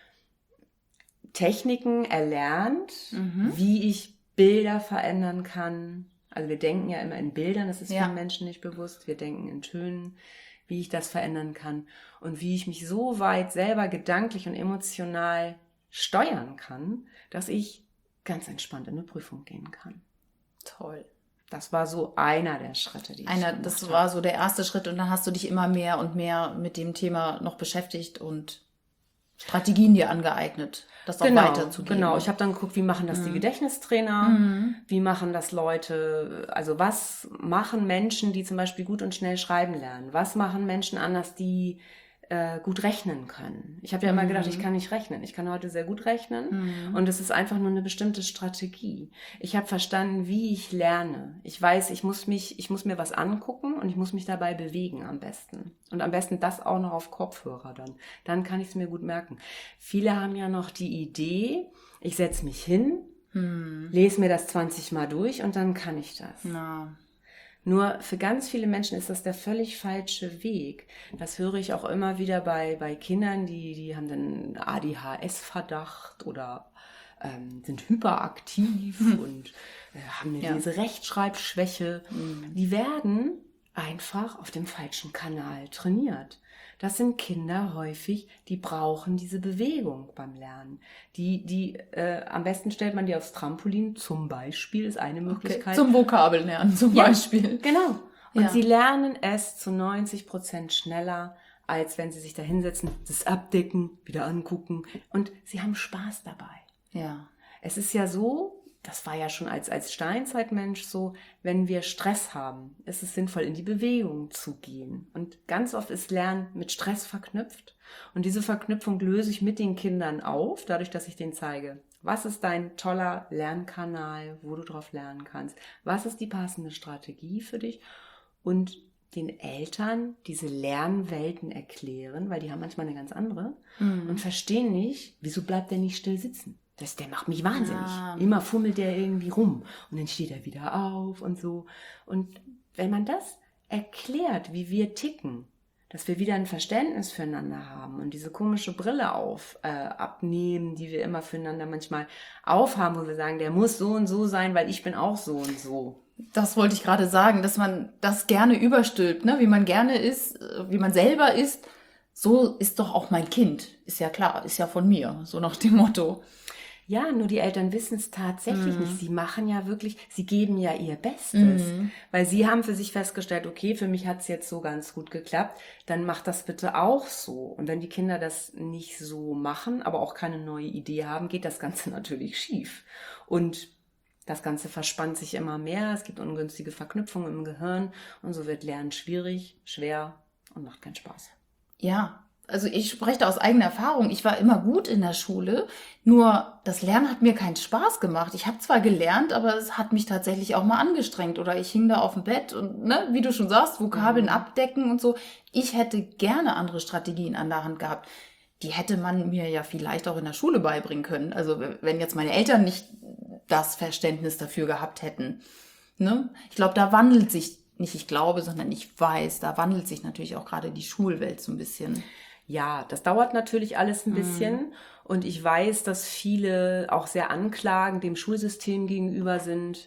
Techniken erlernt, mhm. wie ich Bilder verändern kann. Also wir denken ja immer in Bildern, das ist ja. vielen Menschen nicht bewusst. Wir denken in Tönen, wie ich das verändern kann und wie ich mich so weit selber gedanklich und emotional steuern kann, dass ich ganz entspannt in eine Prüfung gehen kann. Toll. Das war so einer der Schritte, die einer, ich gemacht Das habe. war so der erste Schritt und dann hast du dich immer mehr und mehr mit dem Thema noch beschäftigt und Strategien dir angeeignet, das auch genau, weiterzugeben. Genau, ich habe dann geguckt, wie machen das mhm. die Gedächtnistrainer, mhm. wie machen das Leute, also was machen Menschen, die zum Beispiel gut und schnell schreiben lernen, was machen Menschen anders, die äh, gut rechnen können. Ich habe ja mhm. immer gedacht, ich kann nicht rechnen, ich kann heute sehr gut rechnen mhm. und es ist einfach nur eine bestimmte Strategie. Ich habe verstanden, wie ich lerne. Ich weiß, ich muss mich, ich muss mir was angucken und ich muss mich dabei bewegen am besten. Und am besten das auch noch auf Kopfhörer dann. Dann kann ich es mir gut merken. Viele haben ja noch die Idee, ich setze mich hin, hm. lese mir das zwanzig Mal durch und dann kann ich das. Na. Nur für ganz viele Menschen ist das der völlig falsche Weg. Das höre ich auch immer wieder bei, bei Kindern, die, die haben dann A D H S-Verdacht oder ähm, sind hyperaktiv hm. und äh, haben eine ja. Leserechtschreibschwäche. Hm. Die werden einfach auf dem falschen Kanal trainiert. Das sind Kinder häufig, die brauchen diese Bewegung beim Lernen. Die, die, äh, am besten stellt man die aufs Trampolin, zum Beispiel, ist eine Möglichkeit. Okay. Zum Vokabellernen zum ja, Beispiel. Genau. Und ja. sie lernen es zu neunzig Prozent schneller, als wenn sie sich da hinsetzen, das abdecken, wieder angucken. Und sie haben Spaß dabei. Ja. Es ist ja so, das war ja schon als, als Steinzeitmensch so, wenn wir Stress haben, ist es sinnvoll, in die Bewegung zu gehen. Und ganz oft ist Lernen mit Stress verknüpft. Und diese Verknüpfung löse ich mit den Kindern auf, dadurch, dass ich denen zeige, was ist dein toller Lernkanal, wo du drauf lernen kannst? Was ist die passende Strategie für dich? Und den Eltern diese Lernwelten erklären, weil die haben manchmal eine ganz andere mhm. und verstehen nicht, wieso bleibt der nicht still sitzen? Das, der macht mich wahnsinnig. Ja. Immer fummelt der irgendwie rum und dann steht er wieder auf und so. Und wenn man das erklärt, wie wir ticken, dass wir wieder ein Verständnis füreinander haben und diese komische Brille auf äh, abnehmen, die wir immer füreinander manchmal aufhaben, wo wir sagen, der muss so und so sein, weil ich bin auch so und so. Das wollte ich gerade sagen, dass man das gerne überstülpt, ne? Wie man gerne ist, wie man selber ist. So ist doch auch mein Kind. Ist ja klar, ist ja von mir, so nach dem Motto. Ja, nur die Eltern wissen es tatsächlich mhm. nicht. Sie machen ja wirklich, sie geben ja ihr Bestes. Mhm. Weil sie haben für sich festgestellt, okay, für mich hat es jetzt so ganz gut geklappt, dann mach das bitte auch so. Und wenn die Kinder das nicht so machen, aber auch keine neue Idee haben, geht das Ganze natürlich schief. Und das Ganze verspannt sich immer mehr, es gibt ungünstige Verknüpfungen im Gehirn und so wird Lernen schwierig, schwer und macht keinen Spaß. Ja. Also ich spreche da aus eigener Erfahrung. Ich war immer gut in der Schule, nur das Lernen hat mir keinen Spaß gemacht. Ich habe zwar gelernt, aber es hat mich tatsächlich auch mal angestrengt. Oder ich hing da auf dem Bett und, ne, wie du schon sagst, Vokabeln mhm. abdecken und so. Ich hätte gerne andere Strategien an der Hand gehabt. Die hätte man mir ja vielleicht auch in der Schule beibringen können. Also wenn jetzt meine Eltern nicht das Verständnis dafür gehabt hätten. Ne? Ich glaube, da wandelt sich, nicht ich glaube, sondern ich weiß, da wandelt sich natürlich auch gerade die Schulwelt so ein bisschen. Ja, das dauert natürlich alles ein bisschen mhm. und ich weiß, dass viele auch sehr anklagend dem Schulsystem gegenüber sind.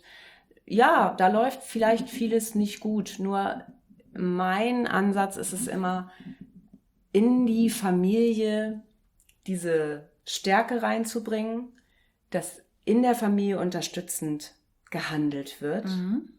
Ja, da läuft vielleicht vieles nicht gut, nur mein Ansatz ist es immer, in die Familie diese Stärke reinzubringen, dass in der Familie unterstützend gehandelt wird, mhm.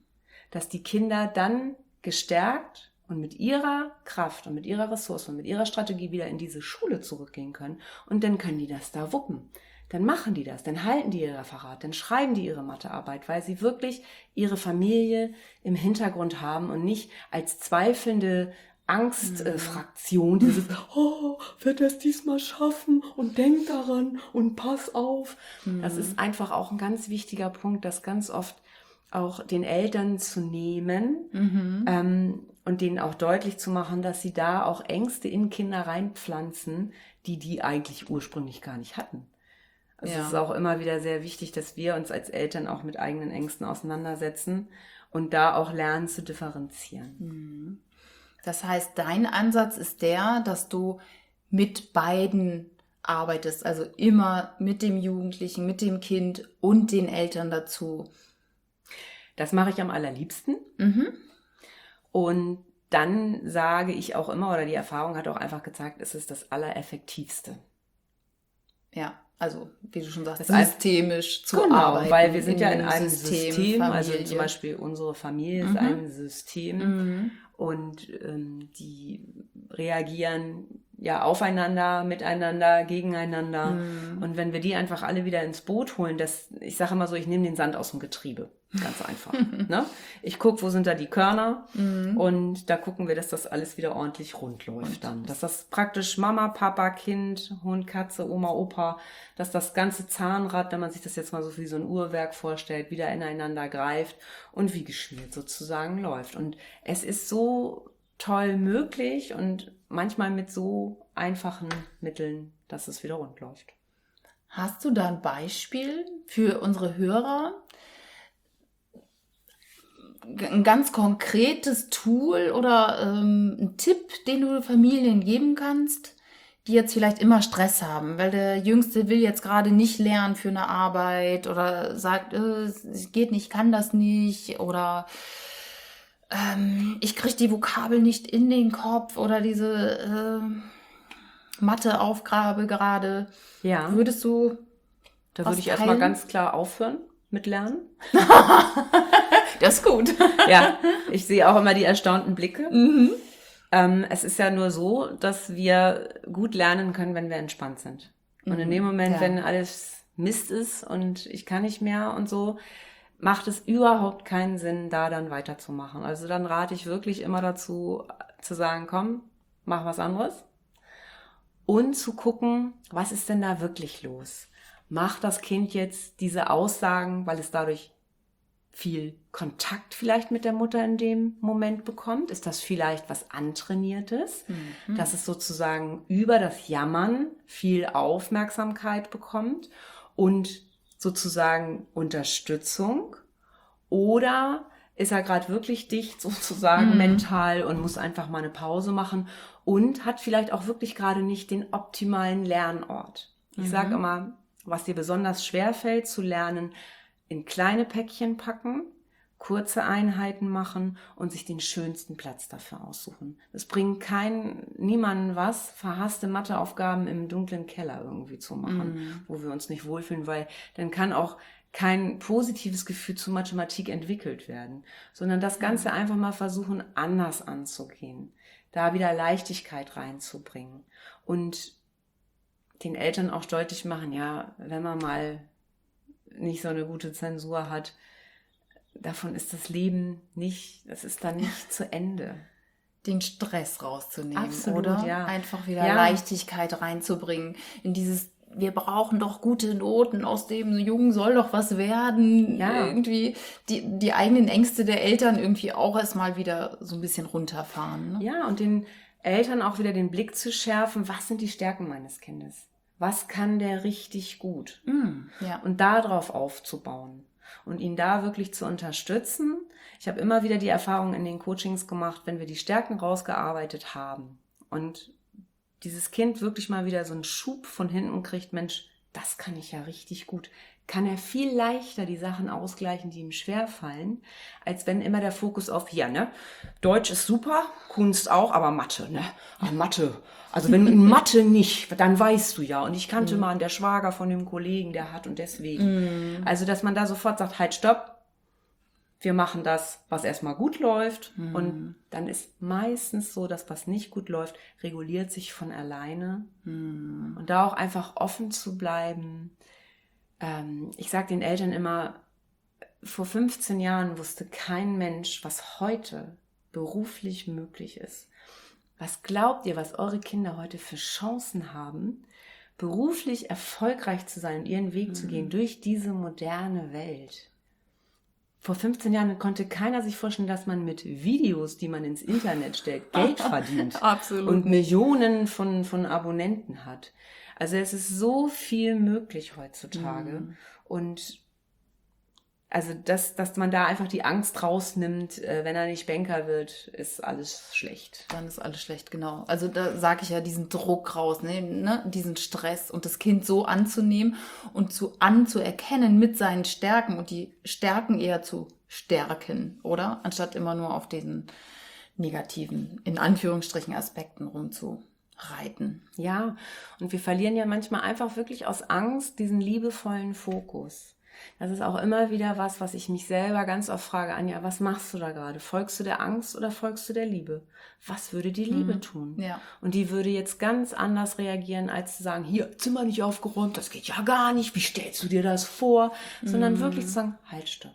dass die Kinder dann gestärkt und mit ihrer Kraft und mit ihrer Ressource und mit ihrer Strategie wieder in diese Schule zurückgehen können. Und dann können die das da wuppen. Dann machen die das, dann halten die ihr Referat, dann schreiben die ihre Mathearbeit, weil sie wirklich ihre Familie im Hintergrund haben und nicht als zweifelnde Angstfraktion, äh, dieses, oh, wird er es diesmal schaffen und denk daran und pass auf. Mhm. Das ist einfach auch ein ganz wichtiger Punkt, das ganz oft auch den Eltern zu nehmen, mhm. ähm, und denen auch deutlich zu machen, dass sie da auch Ängste in Kinder reinpflanzen, die die eigentlich ursprünglich gar nicht hatten. Also ja. Es ist auch immer wieder sehr wichtig, dass wir uns als Eltern auch mit eigenen Ängsten auseinandersetzen und da auch lernen zu differenzieren. Das heißt, dein Ansatz ist der, dass du mit beiden arbeitest, also immer mit dem Jugendlichen, mit dem Kind und den Eltern dazu. Das mache ich am allerliebsten. Mhm. Und dann sage ich auch immer, oder die Erfahrung hat auch einfach gezeigt, es ist das Allereffektivste. Ja. Also, wie du schon sagst, das systemisch zu genau, arbeiten. Genau, weil wir sind in ja in einem System, System also zum Beispiel unsere Familie ist mhm. ein System mhm. und ähm, die reagieren ja aufeinander, miteinander, gegeneinander. Mhm. Und wenn wir die einfach alle wieder ins Boot holen, das, ich sage immer so, ich nehme den Sand aus dem Getriebe. Ganz einfach. ne? Ich gucke, wo sind da die Körner mhm. und da gucken wir, dass das alles wieder ordentlich rund läuft dann. Dass das praktisch Mama, Papa, Kind, Hund, Katze, Oma, Opa, dass das ganze Zahnrad, wenn man sich das jetzt mal so wie so ein Uhrwerk vorstellt, wieder ineinander greift und wie geschmiert sozusagen läuft. Und es ist so toll möglich und manchmal mit so einfachen Mitteln, dass es wieder rund läuft. Hast du da ein Beispiel für unsere Hörer? Ein ganz konkretes Tool oder ähm, ein Tipp, den du Familien geben kannst, die jetzt vielleicht immer Stress haben, weil der Jüngste will jetzt gerade nicht lernen für eine Arbeit oder sagt, äh, es geht nicht, kann das nicht oder ähm, ich kriege die Vokabel nicht in den Kopf oder diese äh, Matheaufgabe gerade. Ja. Würdest du Da würde ich erstmal ganz klar aufhören mit Lernen. Das ist gut. Ja, ich sehe auch immer die erstaunten Blicke. Mhm. Ähm, es ist ja nur so, dass wir gut lernen können, wenn wir entspannt sind. Mhm. Und in dem Moment, ja. wenn alles Mist ist und ich kann nicht mehr und so, macht es überhaupt keinen Sinn, da dann weiterzumachen. Also dann rate ich wirklich immer dazu, zu sagen, komm, mach was anderes. Und zu gucken, was ist denn da wirklich los? Macht das Kind jetzt diese Aussagen, weil es dadurch viel Kontakt vielleicht mit der Mutter in dem Moment bekommt? Ist das vielleicht was Antrainiertes, mhm. dass es sozusagen über das Jammern viel Aufmerksamkeit bekommt und sozusagen Unterstützung? Oder ist er gerade wirklich dicht sozusagen mhm. mental und muss einfach mal eine Pause machen und hat vielleicht auch wirklich gerade nicht den optimalen Lernort? Ich mhm. sage immer, was dir besonders schwer fällt zu lernen, in kleine Päckchen packen, kurze Einheiten machen und sich den schönsten Platz dafür aussuchen. Es bringt keinen, niemanden was, verhasste Matheaufgaben im dunklen Keller irgendwie zu machen, mm. wo wir uns nicht wohlfühlen, weil dann kann auch kein positives Gefühl zu Mathematik entwickelt werden, sondern das Ganze einfach mal versuchen, anders anzugehen, da wieder Leichtigkeit reinzubringen und den Eltern auch deutlich machen, ja, wenn man mal nicht so eine gute Zensur hat, davon ist das Leben nicht, es ist dann nicht zu Ende. Den Stress rauszunehmen, Absolut, oder? Ja. Einfach wieder ja. Leichtigkeit reinzubringen in dieses, wir brauchen doch gute Noten, aus dem Jungen soll doch was werden. Ja. Irgendwie die, die eigenen Ängste der Eltern irgendwie auch erstmal wieder so ein bisschen runterfahren. Ne? Ja, und den Eltern auch wieder den Blick zu schärfen, was sind die Stärken meines Kindes? Was kann der richtig gut? Mm, ja. Und darauf aufzubauen und ihn da wirklich zu unterstützen. Ich habe immer wieder die Erfahrung in den Coachings gemacht, wenn wir die Stärken rausgearbeitet haben und dieses Kind wirklich mal wieder so einen Schub von hinten kriegt, Mensch, das kann ich ja richtig gut, kann er viel leichter die Sachen ausgleichen, die ihm schwerfallen, als wenn immer der Fokus auf, ja, ne, Deutsch ist super, Kunst auch, aber Mathe, ne, aber Mathe, also wenn in Mathe nicht, dann weißt du ja, und ich kannte mhm. mal einen, der Schwager von dem Kollegen, der hat und deswegen, mhm. also dass man da sofort sagt, halt, stopp, wir machen das, was erstmal gut läuft. Mhm. Und dann ist meistens so, dass was nicht gut läuft, reguliert sich von alleine. Mhm. Und da auch einfach offen zu bleiben. Ähm, ich sage den Eltern immer, vor fünfzehn Jahren wusste kein Mensch, was heute beruflich möglich ist. Was glaubt ihr, was eure Kinder heute für Chancen haben, beruflich erfolgreich zu sein und ihren Weg mhm. zu gehen durch diese moderne Welt? Vor fünfzehn Jahren konnte keiner sich vorstellen, dass man mit Videos, die man ins Internet stellt, Geld verdient. Absolut. Und Millionen von, von Abonnenten hat. Also es ist so viel möglich heutzutage. Mhm. Und also, dass, dass man da einfach die Angst rausnimmt, äh, wenn er nicht Banker wird, ist alles schlecht. Dann ist alles schlecht, genau. Also da sage ich ja diesen Druck rausnehmen, ne? Diesen Stress und das Kind so anzunehmen und zu anzuerkennen mit seinen Stärken und die Stärken eher zu stärken, oder? Anstatt immer nur auf diesen negativen, in Anführungsstrichen, Aspekten rumzureiten. Ja, und wir verlieren ja manchmal einfach wirklich aus Angst diesen liebevollen Fokus. Das ist auch immer wieder was, was ich mich selber ganz oft frage, Anja, was machst du da gerade? Folgst du der Angst oder folgst du der Liebe? Was würde die Liebe mhm. tun? Ja. Und die würde jetzt ganz anders reagieren, als zu sagen, hier, Zimmer nicht aufgeräumt, das geht ja gar nicht, wie stellst du dir das vor? Mhm. Sondern wirklich zu sagen, halt, stopp.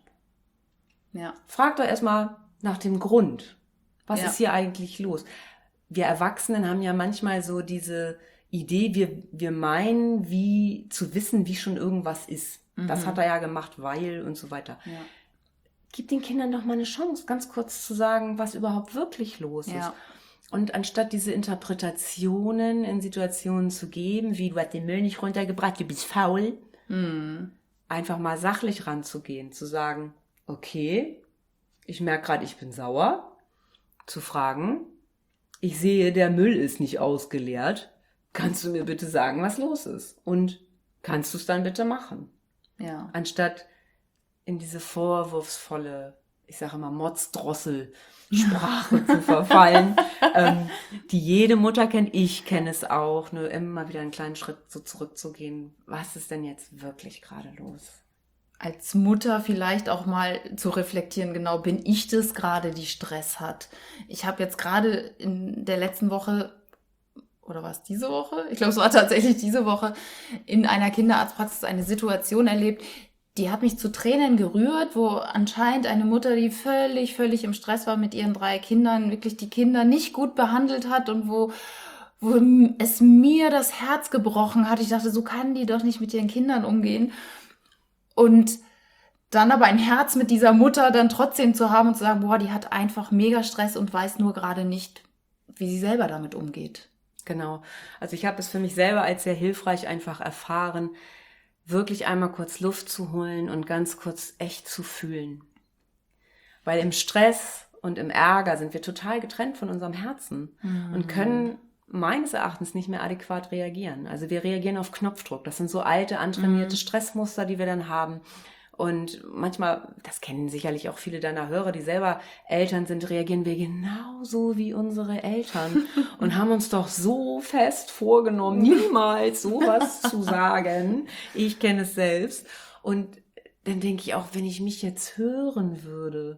Ja. Frag doch erstmal nach dem Grund. Was ja. ist hier eigentlich los? Wir Erwachsenen haben ja manchmal so diese Idee, wir, wir meinen, wie zu wissen, wie schon irgendwas ist. Das hat er ja gemacht, weil und so weiter. Ja. Gib den Kindern doch mal eine Chance, ganz kurz zu sagen, was überhaupt wirklich los ja. ist. Und anstatt diese Interpretationen in Situationen zu geben, wie du hast den Müll nicht runtergebracht, du bist faul, mhm. einfach mal sachlich ranzugehen, zu sagen, okay, ich merke gerade, ich bin sauer, zu fragen, ich sehe, der Müll ist nicht ausgeleert, kannst du mir bitte sagen, was los ist? Und kannst du es dann bitte machen? Ja. Anstatt in diese vorwurfsvolle, ich sage immer Motzdrossel-Sprache zu verfallen, ähm, die jede Mutter kennt, ich kenne es auch, nur immer wieder einen kleinen Schritt so zurückzugehen. Was ist denn jetzt wirklich gerade los? Als Mutter vielleicht auch mal zu reflektieren, genau, bin ich das gerade, die Stress hat? Ich habe jetzt gerade in der letzten Woche, oder war es diese Woche? Ich glaube, es war tatsächlich diese Woche, in einer Kinderarztpraxis eine Situation erlebt, die hat mich zu Tränen gerührt, wo anscheinend eine Mutter, die völlig, völlig im Stress war mit ihren drei Kindern, wirklich die Kinder nicht gut behandelt hat und wo, wo es mir das Herz gebrochen hat. Ich dachte, so kann die doch nicht mit ihren Kindern umgehen. Und dann aber ein Herz mit dieser Mutter dann trotzdem zu haben und zu sagen, boah, die hat einfach mega Stress und weiß nur gerade nicht, wie sie selber damit umgeht. Genau. Also ich habe es für mich selber als sehr hilfreich einfach erfahren, wirklich einmal kurz Luft zu holen und ganz kurz echt zu fühlen. Weil im Stress und im Ärger sind wir total getrennt von unserem Herzen mhm. und können meines Erachtens nicht mehr adäquat reagieren. Also wir reagieren auf Knopfdruck. Das sind so alte, antrainierte mhm. Stressmuster, die wir dann haben. Und manchmal, das kennen sicherlich auch viele deiner Hörer, die selber Eltern sind, reagieren wir genauso wie unsere Eltern und haben uns doch so fest vorgenommen, niemals sowas zu sagen. Ich kenne es selbst. Und dann denke ich auch, wenn ich mich jetzt hören würde,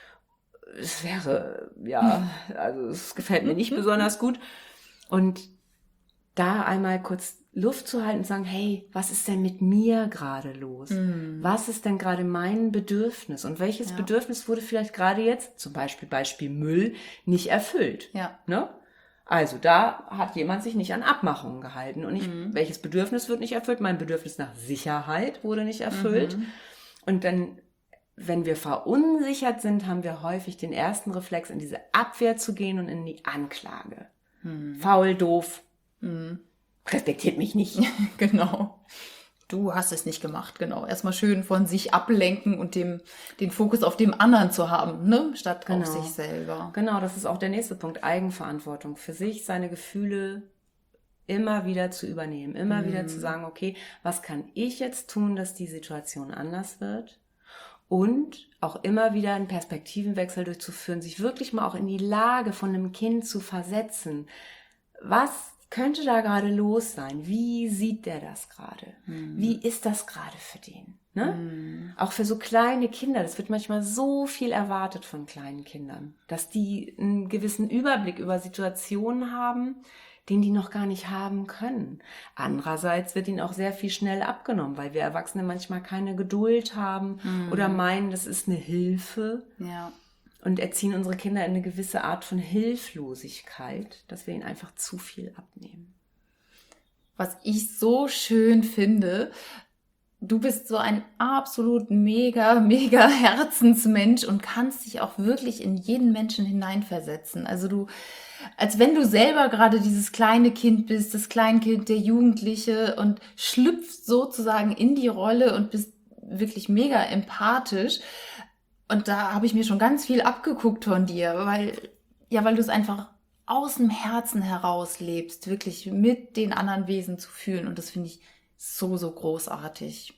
es wäre, ja, also es gefällt mir nicht besonders gut. Und da einmal kurz Luft zu halten und sagen, hey, was ist denn mit mir gerade los? Mm. Was ist denn gerade mein Bedürfnis? Und welches ja. Bedürfnis wurde vielleicht gerade jetzt, zum Beispiel Beispiel Müll, nicht erfüllt? Ja. Ne? Also da hat jemand sich nicht an Abmachungen gehalten. Und ich, mm. welches Bedürfnis wird nicht erfüllt? Mein Bedürfnis nach Sicherheit wurde nicht erfüllt. Mm-hmm. Und dann, wenn wir verunsichert sind, haben wir häufig den ersten Reflex, in diese Abwehr zu gehen und in die Anklage. Mm. Faul, doof, mm. respektiert mich nicht. Genau. Du hast es nicht gemacht, genau. Erstmal schön von sich ablenken und dem, den Fokus auf dem anderen zu haben, ne? Statt genau. auf sich selber. Genau, das ist auch der nächste Punkt. Eigenverantwortung. Für sich seine Gefühle immer wieder zu übernehmen. Immer mm. wieder zu sagen, okay, was kann ich jetzt tun, dass die Situation anders wird? Und auch immer wieder einen Perspektivenwechsel durchzuführen, sich wirklich mal auch in die Lage von einem Kind zu versetzen. Was könnte da gerade los sein? Wie sieht der das gerade? Mhm. Wie ist das gerade für den? Ne? Mm. Auch für so kleine Kinder, das wird manchmal so viel erwartet von kleinen Kindern, dass die einen gewissen Überblick über Situationen haben, den die noch gar nicht haben können. Andererseits wird ihnen auch sehr viel schnell abgenommen, weil wir Erwachsene manchmal keine Geduld haben mm. oder meinen, das ist eine Hilfe. Ja. Und erziehen unsere Kinder in eine gewisse Art von Hilflosigkeit, dass wir ihnen einfach zu viel abnehmen. Was ich so schön finde, du bist so ein absolut mega, mega Herzensmensch und kannst dich auch wirklich in jeden Menschen hineinversetzen. Also du, als wenn du selber gerade dieses kleine Kind bist, das Kleinkind, der Jugendliche und schlüpfst sozusagen in die Rolle und bist wirklich mega empathisch. Und da habe ich mir schon ganz viel abgeguckt von dir, weil, ja, weil du es einfach aus dem Herzen heraus lebst, wirklich mit den anderen Wesen zu fühlen. Und das finde ich so, so großartig.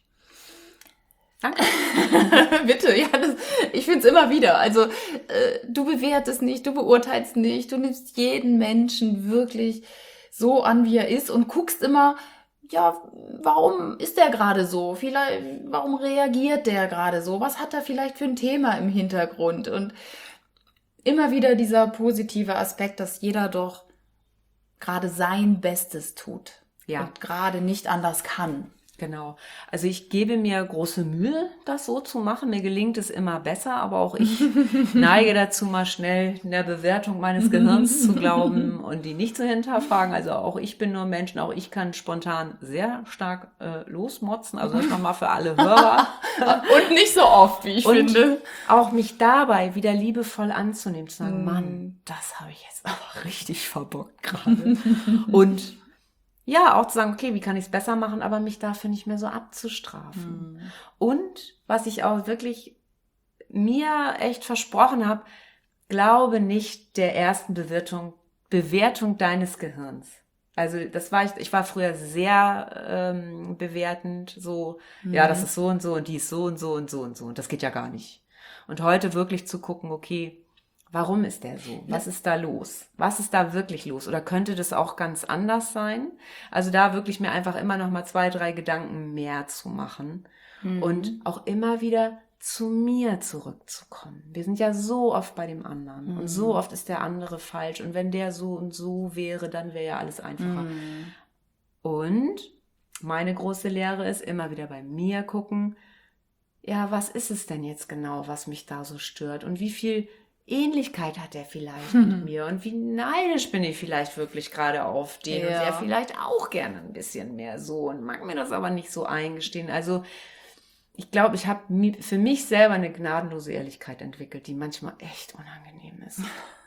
Danke. Bitte, ja, das, ich finde es immer wieder. Also äh, du bewertest nicht, du beurteilst nicht, du nimmst jeden Menschen wirklich so an, wie er ist und guckst immer, ja, warum ist der gerade so? Vielleicht, warum reagiert der gerade so? Was hat er vielleicht für ein Thema im Hintergrund? Und immer wieder dieser positive Aspekt, dass jeder doch gerade sein Bestes tut. Ja. Und gerade nicht anders kann. Genau. Also ich gebe mir große Mühe, das so zu machen. Mir gelingt es immer besser, aber auch ich neige dazu, mal schnell in der Bewertung meines Gehirns zu glauben und die nicht zu hinterfragen. Also auch ich bin nur Mensch und auch ich kann spontan sehr stark äh, losmotzen. Also das nochmal für alle Hörer. Und nicht so oft, wie ich und finde. Auch mich dabei wieder liebevoll anzunehmen, zu sagen, mm. Mann, das habe ich jetzt aber richtig verbockt gerade. Und ja, auch zu sagen, okay, wie kann ich es besser machen, aber mich dafür nicht mehr so abzustrafen. Mhm. Und was ich auch wirklich mir echt versprochen habe, glaube nicht der ersten Bewertung, Bewertung deines Gehirns. Also das war ich, ich war früher sehr ähm, bewertend, so, mhm. ja, das ist so und so und die ist so und so und so und so und das geht ja gar nicht. Und heute wirklich zu gucken, okay, warum ist der so? Was ist da los? Was ist da wirklich los? Oder könnte das auch ganz anders sein? Also da wirklich mir einfach immer noch mal zwei, drei Gedanken mehr zu machen mhm. und auch immer wieder zu mir zurückzukommen. Wir sind ja so oft bei dem anderen mhm. und so oft ist der andere falsch und wenn der so und so wäre, dann wäre ja alles einfacher. Mhm. Und meine große Lehre ist immer wieder bei mir gucken, ja, was ist es denn jetzt genau, was mich da so stört und wie viel Ähnlichkeit hat er vielleicht mhm. mit mir und wie neidisch bin ich vielleicht wirklich gerade auf den ja. und der vielleicht auch gerne ein bisschen mehr so und mag mir das aber nicht so eingestehen. Also ich glaube, ich habe für mich selber eine gnadenlose Ehrlichkeit entwickelt, die manchmal echt unangenehm ist.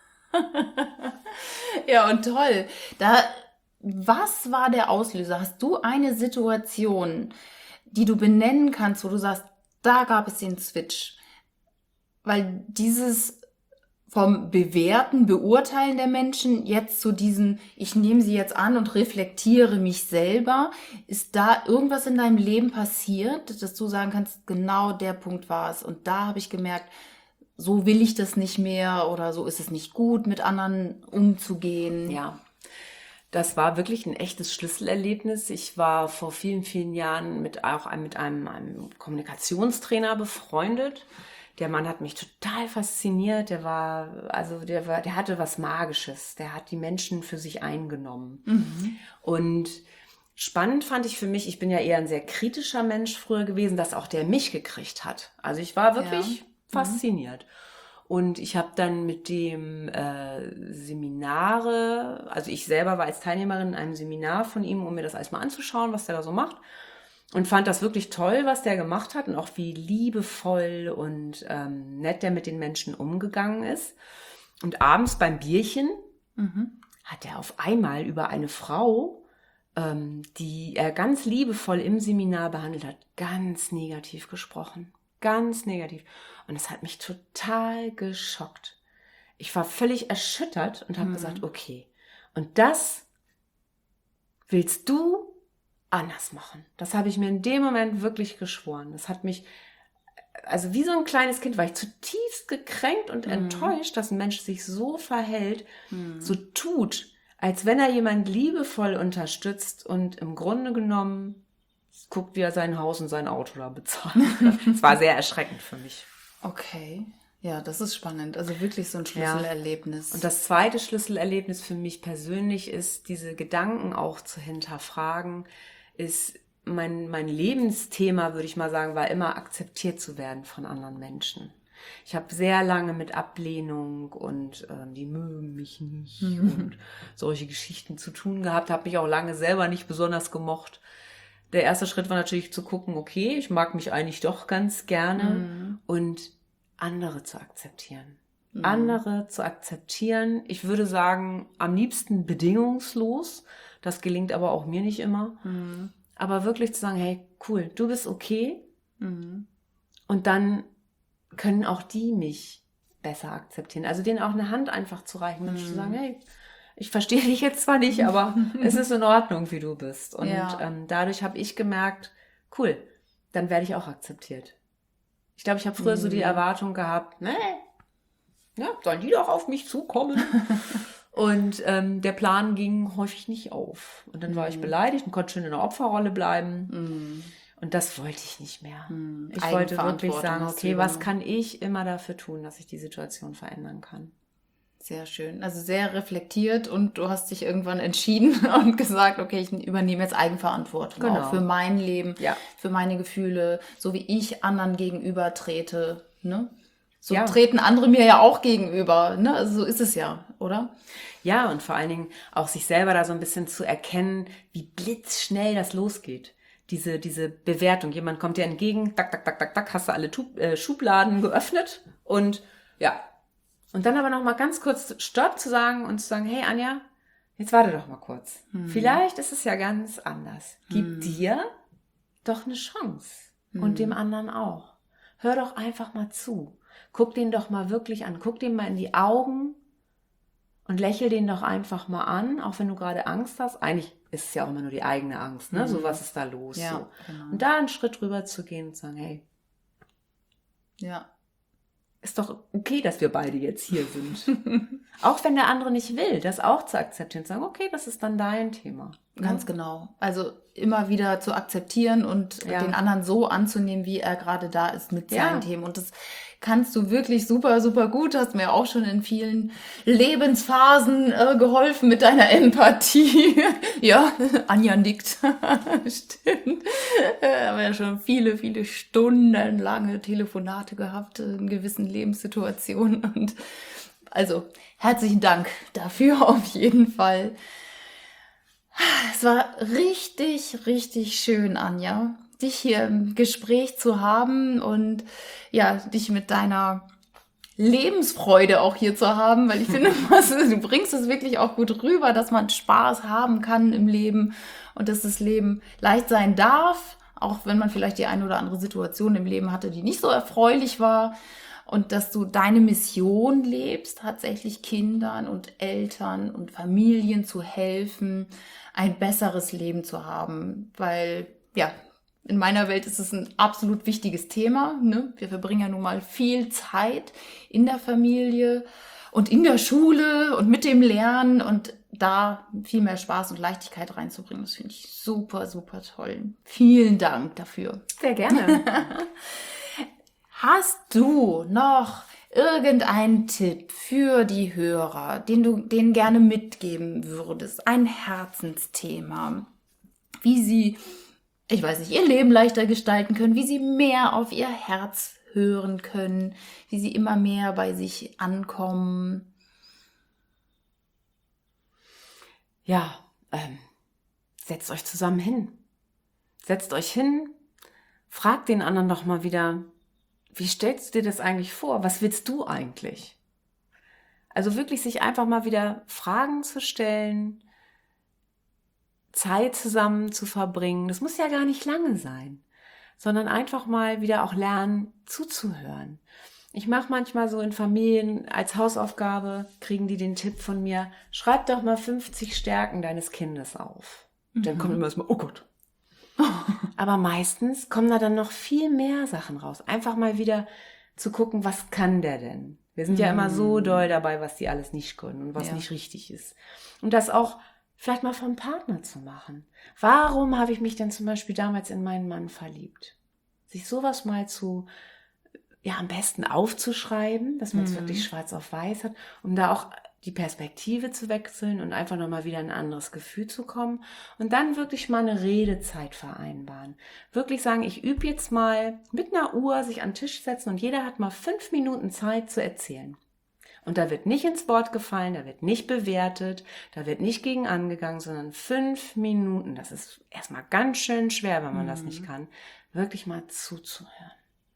Ja, und toll. Da, was war der Auslöser? Hast du eine Situation, die du benennen kannst, wo du sagst, da gab es den Switch? Weil dieses vom Bewerten, Beurteilen der Menschen jetzt zu diesen, ich nehme sie jetzt an und reflektiere mich selber. Ist da irgendwas in deinem Leben passiert, dass du sagen kannst, genau der Punkt war es. Und da habe ich gemerkt, so will ich das nicht mehr oder so ist es nicht gut, mit anderen umzugehen. Ja, das war wirklich ein echtes Schlüsselerlebnis. Ich war vor vielen, vielen Jahren mit auch mit einem, einem Kommunikationstrainer befreundet. Der Mann hat mich total fasziniert. Der war, also der war, der hatte was Magisches. Der hat die Menschen für sich eingenommen. Mhm. Und spannend fand ich für mich, ich bin ja eher ein sehr kritischer Mensch früher gewesen, dass auch der mich gekriegt hat. Also ich war wirklich ja. fasziniert. Mhm. Und ich habe dann mit dem äh, Seminare, also ich selber war als Teilnehmerin in einem Seminar von ihm, um mir das alles mal anzuschauen, was der da so macht. Und fand das wirklich toll, was der gemacht hat und auch wie liebevoll und ähm, nett der mit den Menschen umgegangen ist. Und abends beim Bierchen mhm. hat er auf einmal über eine Frau, ähm, die er ganz liebevoll im Seminar behandelt hat, ganz negativ gesprochen. Ganz negativ. Und das hat mich total geschockt. Ich war völlig erschüttert und habe mhm. gesagt, okay, und das willst du anders machen. Das habe ich mir in dem Moment wirklich geschworen. Das hat mich, also wie so ein kleines Kind, war ich zutiefst gekränkt und mhm. enttäuscht, dass ein Mensch sich so verhält, mhm. so tut, als wenn er jemand liebevoll unterstützt und im Grunde genommen guckt, wie er sein Haus und sein Auto da bezahlt. Es war sehr erschreckend für mich. Okay. Ja, das ist spannend. Also wirklich so ein Schlüsselerlebnis. Ja. Und das zweite Schlüsselerlebnis für mich persönlich ist, diese Gedanken auch zu hinterfragen, ist mein, mein Lebensthema, würde ich mal sagen, war immer akzeptiert zu werden von anderen Menschen. Ich habe sehr lange mit Ablehnung und ähm, die mögen mich nicht mhm. und solche Geschichten zu tun gehabt, habe mich auch lange selber nicht besonders gemocht. Der erste Schritt war natürlich zu gucken, okay, ich mag mich eigentlich doch ganz gerne mhm. und andere zu akzeptieren. Mhm. Andere zu akzeptieren, ich würde sagen, am liebsten bedingungslos. Das gelingt aber auch mir nicht immer. Mhm. Aber wirklich zu sagen, hey, cool, du bist okay. Mhm. Und dann können auch die mich besser akzeptieren. Also denen auch eine Hand einfach zu reichen und mhm. zu sagen, hey, ich verstehe dich jetzt zwar nicht, aber es ist in Ordnung, wie du bist. Und ja. ähm, dadurch habe ich gemerkt, cool, dann werde ich auch akzeptiert. Ich glaube, ich habe früher mhm. so die Erwartung gehabt, ne, ja, sollen die doch auf mich zukommen? Und ähm, der Plan ging häufig nicht auf. Und dann mhm. war ich beleidigt und konnte schön in der Opferrolle bleiben. Mhm. Und das wollte ich nicht mehr. Mhm. Ich wollte wirklich sagen, okay, was kann ich immer dafür tun, dass ich die Situation verändern kann? Sehr schön. Also sehr reflektiert und du hast dich irgendwann entschieden und gesagt, okay, ich übernehme jetzt Eigenverantwortung genau. auch für mein Leben, ja. für meine Gefühle, so wie ich anderen gegenüber trete. Ne? So ja. treten andere mir ja auch gegenüber. Ne? Also so ist es ja, oder? Ja, und vor allen Dingen auch sich selber da so ein bisschen zu erkennen, wie blitzschnell das losgeht. Diese, diese Bewertung. Jemand kommt dir entgegen, tak, tak, tak, tak, tak, hast du alle Tub, äh, Schubladen geöffnet und ja. Und dann aber noch mal ganz kurz Stopp zu sagen und zu sagen, hey Anja, jetzt warte doch mal kurz. Hm. Vielleicht ist es ja ganz anders. Gib hm. dir doch eine Chance hm. und dem anderen auch. Hör doch einfach mal zu. Guck den doch mal wirklich an. Guck den mal in die Augen und lächel den doch einfach mal an, auch wenn du gerade Angst hast. Eigentlich ist es ja auch immer nur die eigene Angst, ne? Hm. So, was ist da los? Ja, so. Genau. Und da einen Schritt rüber zu gehen und zu sagen, hey, ja. ist doch okay, dass wir beide jetzt hier sind. Auch wenn der andere nicht will, das auch zu akzeptieren, zu sagen, okay, das ist dann dein Thema. Ganz ja. genau. Also immer wieder zu akzeptieren und ja. den anderen so anzunehmen, wie er gerade da ist mit seinen ja. Themen. Und das kannst du wirklich super, super gut. Hast mir auch schon in vielen Lebensphasen äh, geholfen mit deiner Empathie. Ja, Anja nickt. Stimmt. Wir haben ja schon viele, viele stundenlange Telefonate gehabt in gewissen Lebenssituationen. Und also herzlichen Dank dafür auf jeden Fall. Es war richtig, richtig schön, Anja, dich hier im Gespräch zu haben und ja, dich mit deiner Lebensfreude auch hier zu haben, weil ich finde, du bringst es wirklich auch gut rüber, dass man Spaß haben kann im Leben und dass das Leben leicht sein darf, auch wenn man vielleicht die eine oder andere Situation im Leben hatte, die nicht so erfreulich war. Und dass du deine Mission lebst, tatsächlich Kindern und Eltern und Familien zu helfen, ein besseres Leben zu haben. Weil, ja, in meiner Welt ist es ein absolut wichtiges Thema. Ne? Wir verbringen ja nun mal viel Zeit in der Familie und in der Schule und mit dem Lernen und da viel mehr Spaß und Leichtigkeit reinzubringen. Das finde ich super, super toll. Vielen Dank dafür. Sehr gerne. Hast du noch irgendeinen Tipp für die Hörer, den du denen gerne mitgeben würdest? Ein Herzensthema, wie sie, ich weiß nicht, ihr Leben leichter gestalten können, wie sie mehr auf ihr Herz hören können, wie sie immer mehr bei sich ankommen? Ja, ähm, setzt euch zusammen hin. Setzt euch hin, fragt den anderen doch mal wieder, wie stellst du dir das eigentlich vor? Was willst du eigentlich? Also wirklich sich einfach mal wieder Fragen zu stellen, Zeit zusammen zu verbringen. Das muss ja gar nicht lange sein, sondern einfach mal wieder auch lernen, zuzuhören. Ich mache manchmal so in Familien als Hausaufgabe, kriegen die den Tipp von mir, schreib doch mal fünfzig Stärken deines Kindes auf. Mhm. Dann kommt immer erstmal, oh Gott. Aber meistens kommen da dann noch viel mehr Sachen raus. Einfach mal wieder zu gucken, was kann der denn? Wir sind mm. ja immer so doll dabei, was die alles nicht können und was ja. nicht richtig ist. Und das auch vielleicht mal vom Partner zu machen. Warum habe ich mich denn zum Beispiel damals in meinen Mann verliebt? Sich sowas mal zu, ja, am besten aufzuschreiben, dass man es Mhm. wirklich schwarz auf weiß hat, um da auch die Perspektive zu wechseln und einfach nochmal wieder in ein anderes Gefühl zu kommen. Und dann wirklich mal eine Redezeit vereinbaren. Wirklich sagen, ich übe jetzt mal mit einer Uhr, sich an den Tisch setzen und jeder hat mal fünf Minuten Zeit zu erzählen. Und da wird nicht ins Wort gefallen, da wird nicht bewertet, da wird nicht gegen angegangen, sondern fünf Minuten. Das ist erstmal ganz schön schwer, wenn man Mhm. das nicht kann, wirklich mal zuzuhören.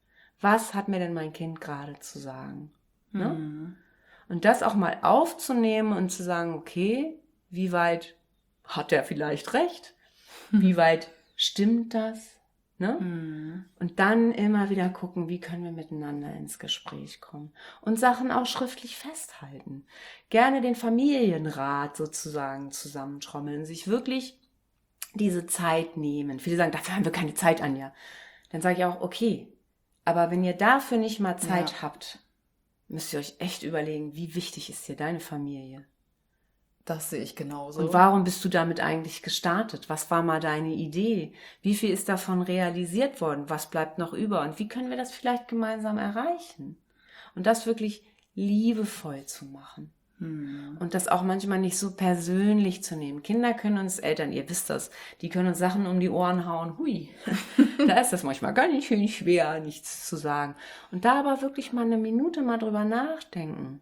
Was hat mir denn mein Kind gerade zu sagen? Ne? Mhm. Und das auch mal aufzunehmen und zu sagen, okay, wie weit hat er vielleicht recht? Wie weit stimmt das? Ne? Mhm. Und dann immer wieder gucken, wie können wir miteinander ins Gespräch kommen. Und Sachen auch schriftlich festhalten. Gerne den Familienrat sozusagen zusammentrommeln, sich wirklich diese Zeit nehmen. Viele sagen, dafür haben wir keine Zeit, Anja. Dann sage ich auch, okay, aber wenn ihr dafür nicht mal Zeit Ja. habt, müsst ihr euch echt überlegen, wie wichtig ist dir deine Familie? Das sehe ich genauso. Und warum bist du damit eigentlich gestartet? Was war mal deine Idee? Wie viel ist davon realisiert worden? Was bleibt noch über? Und wie können wir das vielleicht gemeinsam erreichen? Und das wirklich liebevoll zu machen. Mhm. Und das auch manchmal nicht so persönlich zu nehmen. Kinder können uns, Eltern, ihr wisst das, die können uns Sachen um die Ohren hauen. Hui, da ist das manchmal ganz schön schwer, nichts zu sagen. Und da aber wirklich mal eine Minute mal drüber nachdenken.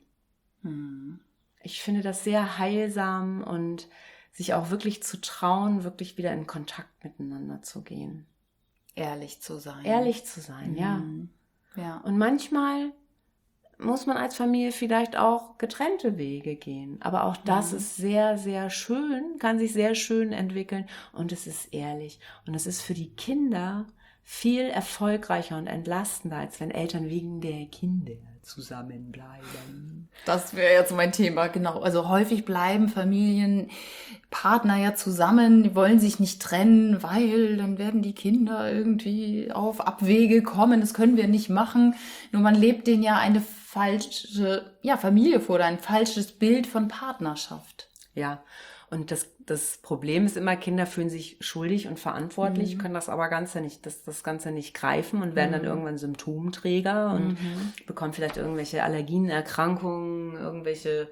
Mhm. Ich finde das sehr heilsam und sich auch wirklich zu trauen, wirklich wieder in Kontakt miteinander zu gehen. Ehrlich zu sein. Ehrlich zu sein, ja. Mhm. Ja. Und manchmal muss man als Familie vielleicht auch getrennte Wege gehen. Aber auch das Mhm. ist sehr, sehr schön, kann sich sehr schön entwickeln und es ist ehrlich. Und es ist für die Kinder viel erfolgreicher und entlastender, als wenn Eltern wegen der Kinder zusammenbleiben. Das wäre jetzt mein Thema, genau. Also häufig bleiben Familienpartner ja zusammen, die wollen sich nicht trennen, weil dann werden die Kinder irgendwie auf Abwege kommen. Das können wir nicht machen. Nur man lebt denen ja eine falsche, ja, Familie vor oder ein falsches Bild von Partnerschaft. Ja, und das, das Problem ist immer, Kinder fühlen sich schuldig und verantwortlich, Mhm. können das aber Ganze nicht, das, das Ganze nicht greifen und werden dann irgendwann Symptomträger und Mhm. bekommen vielleicht irgendwelche Allergien, Erkrankungen, irgendwelche,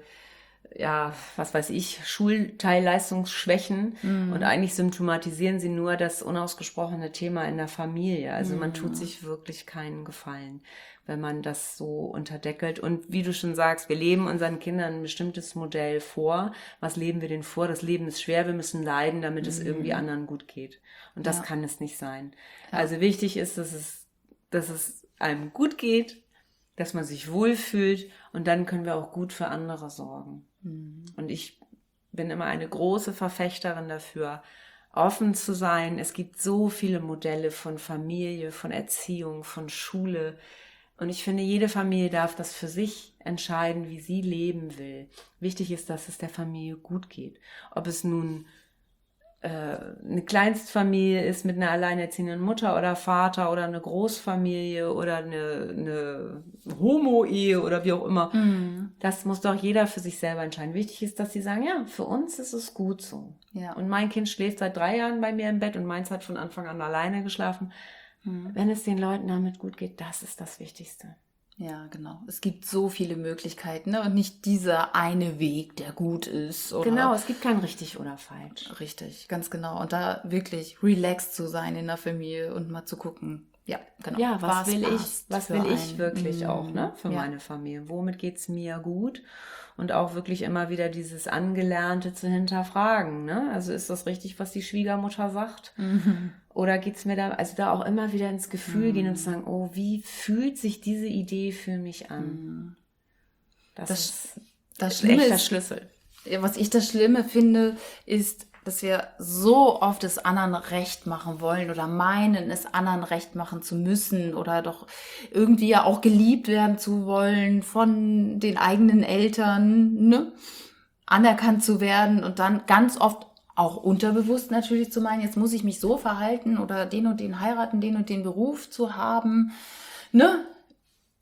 ja, was weiß ich, Schulteilleistungsschwächen. Mhm. Und eigentlich symptomatisieren sie nur das unausgesprochene Thema in der Familie. Also man tut sich wirklich keinen Gefallen, wenn man das so unterdeckelt. Und wie du schon sagst, wir leben unseren Kindern ein bestimmtes Modell vor. Was leben wir denen vor? Das Leben ist schwer, wir müssen leiden, damit es irgendwie anderen gut geht. Und das Ja. kann es nicht sein. Ja. Also wichtig ist, dass es, dass es einem gut geht, dass man sich wohlfühlt und dann können wir auch gut für andere sorgen. Mhm. Und ich bin immer eine große Verfechterin dafür, offen zu sein. Es gibt so viele Modelle von Familie, von Erziehung, von Schule. Und ich finde, jede Familie darf das für sich entscheiden, wie sie leben will. Wichtig ist, dass es der Familie gut geht. Ob es nun äh, eine Kleinstfamilie ist mit einer alleinerziehenden Mutter oder Vater oder eine Großfamilie oder eine, eine Homo-Ehe oder wie auch immer. Mhm. Das muss doch jeder für sich selber entscheiden. Wichtig ist, dass sie sagen, ja, für uns ist es gut so. Ja. Und mein Kind schläft seit drei Jahren bei mir im Bett und meins hat von Anfang an alleine geschlafen. Mhm. Wenn es den Leuten damit gut geht, das ist das Wichtigste. Ja, genau. Es gibt so viele Möglichkeiten, ne? Und nicht dieser eine Weg, der gut ist. Oder Genau, es gibt kein richtig oder falsch. Richtig, ganz genau. Und da wirklich relaxed zu sein in der Familie und mal zu gucken, ja, genau. Ja, was, will ich, passt was für will ich einen? wirklich Mhm. auch, ne, für Ja. meine Familie? Womit geht's mir gut? Und auch wirklich immer wieder dieses Angelernte zu hinterfragen, ne? Also ist das richtig, was die Schwiegermutter sagt? Mhm. Oder geht's mir da, also da auch immer wieder ins Gefühl gehen und zu sagen, oh, wie fühlt sich diese Idee für mich an? Das, Das, ist, das ist Schlimme echt der ist, Schlüssel. ja, was ich das Schlimme finde, ist, dass wir so oft es anderen recht machen wollen oder meinen, es anderen recht machen zu müssen oder doch irgendwie ja auch geliebt werden zu wollen von den eigenen Eltern, ne? Anerkannt zu werden und dann ganz oft auch unterbewusst natürlich zu meinen, jetzt muss ich mich so verhalten oder den und den heiraten, den und den Beruf zu haben, ne?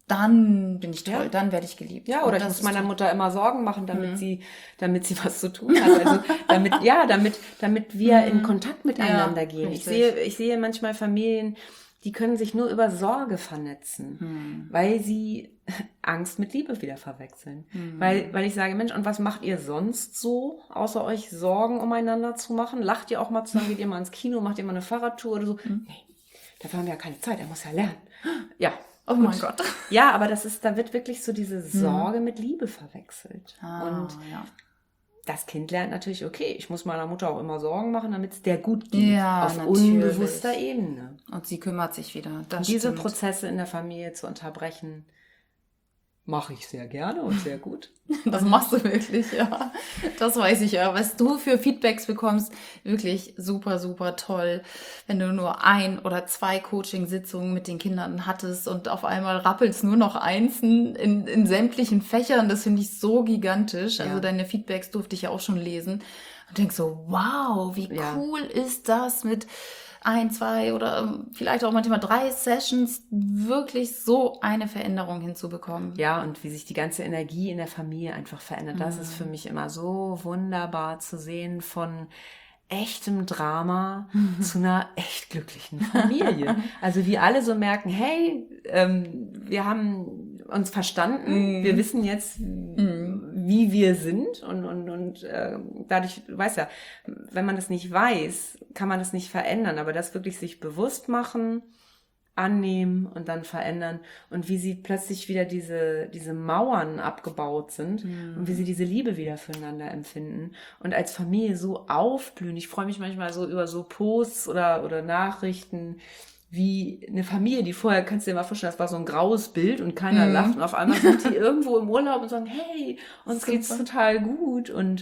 dann bin ich toll, Ja. dann werde ich geliebt. Ja, oder Und ich das muss ist meiner toll. Mutter immer Sorgen machen, damit mhm. sie, damit sie was zu tun hat. Also damit, ja, damit, damit wir mhm. in Kontakt miteinander Ja, gehen. Ich richtig. sehe, ich sehe manchmal Familien, die können sich nur über Sorge vernetzen, Hm. weil sie Angst mit Liebe wieder verwechseln. Hm. Weil, weil ich sage, Mensch, und was macht ihr sonst so, außer euch Sorgen umeinander zu machen? Lacht ihr auch mal zusammen, geht ihr mal ins Kino, macht ihr mal eine Fahrradtour oder so? Hm. Nee, dafür haben wir ja keine Zeit, er muss ja lernen. Ja. Oh gut. mein Gott. Ja, aber das ist, da wird wirklich so diese Sorge hm. mit Liebe verwechselt. Ah, und ja. das Kind lernt natürlich, okay, ich muss meiner Mutter auch immer Sorgen machen, damit es der gut geht. Ja, auf natürlich. unbewusster Ebene. Und sie kümmert sich wieder. Das Diese stimmt. Prozesse in der Familie zu unterbrechen, mache ich sehr gerne und sehr gut. Das machst du wirklich, ja. Das weiß ich ja. Was du für Feedbacks bekommst, wirklich super, super toll. Wenn du nur ein oder zwei Coaching-Sitzungen mit den Kindern hattest und auf einmal rappelst nur noch Einsen in, in sämtlichen Fächern, das finde ich so gigantisch. Also Ja. deine Feedbacks durfte ich ja auch schon lesen. Und denk so, wow, wie Ja. cool ist das mit ein, zwei oder vielleicht auch manchmal drei Sessions wirklich so eine Veränderung hinzubekommen. Ja, und wie sich die ganze Energie in der Familie einfach verändert. Das Mhm. ist für mich immer so wunderbar zu sehen, von echtem Drama zu einer echt glücklichen Familie. Also wie alle so merken, hey, ähm, wir haben uns verstanden, Mhm. wir wissen jetzt, Mhm. wie wir sind und, und, und äh, dadurch, du weißt ja, wenn man das nicht weiß, kann man das nicht verändern, aber das wirklich sich bewusst machen, annehmen und dann verändern und wie sie plötzlich wieder diese, diese Mauern abgebaut sind Mhm. und wie sie diese Liebe wieder füreinander empfinden und als Familie so aufblühen. Ich freue mich manchmal so über so Posts oder, oder Nachrichten, wie eine Familie, die vorher, kannst du dir mal vorstellen, das war so ein graues Bild und keiner Mhm. lacht und auf einmal sind die irgendwo im Urlaub und sagen, hey, uns Super. geht's total gut und,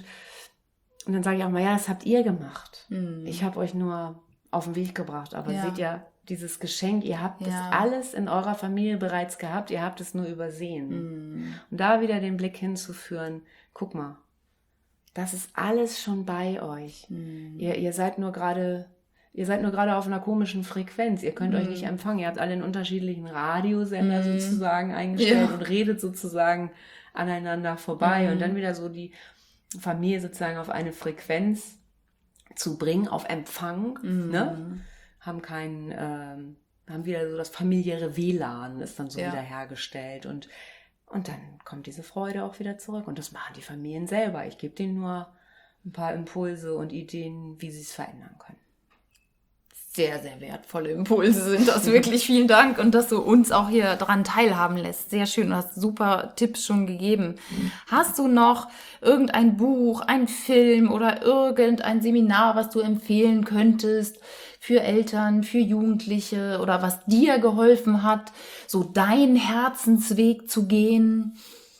und dann sage ich auch mal, ja, das habt ihr gemacht. Mhm. Ich habe euch nur auf den Weg gebracht, aber Ja. seht ihr, dieses Geschenk, ihr habt das Ja. alles in eurer Familie bereits gehabt, ihr habt es nur übersehen. Mhm. Und da wieder den Blick hinzuführen, guck mal, das ist alles schon bei euch. Mhm. Ihr, ihr seid nur gerade, ihr seid nur gerade auf einer komischen Frequenz, ihr könnt Mhm. euch nicht empfangen, ihr habt alle einen unterschiedlichen Radiosender Mhm. sozusagen eingestellt Ja. und redet sozusagen aneinander vorbei Mhm. und dann wieder so die Familie sozusagen auf eine Frequenz zu bringen, auf Empfang, Mhm. ne? Haben keinen, ähm, haben wieder so das familiäre W L A N ist dann so Ja. wieder hergestellt und, und dann kommt diese Freude auch wieder zurück und das machen die Familien selber. Ich gebe denen nur ein paar Impulse und Ideen, wie sie es verändern können. Sehr, sehr wertvolle Impulse sind das wirklich. Vielen Dank und dass du uns auch hier dran teilhaben lässt. Sehr schön, du hast super Tipps schon gegeben. Hast du noch irgendein Buch, ein Film oder irgendein Seminar, was du empfehlen könntest für Eltern, für Jugendliche oder was dir geholfen hat, so deinen Herzensweg zu gehen?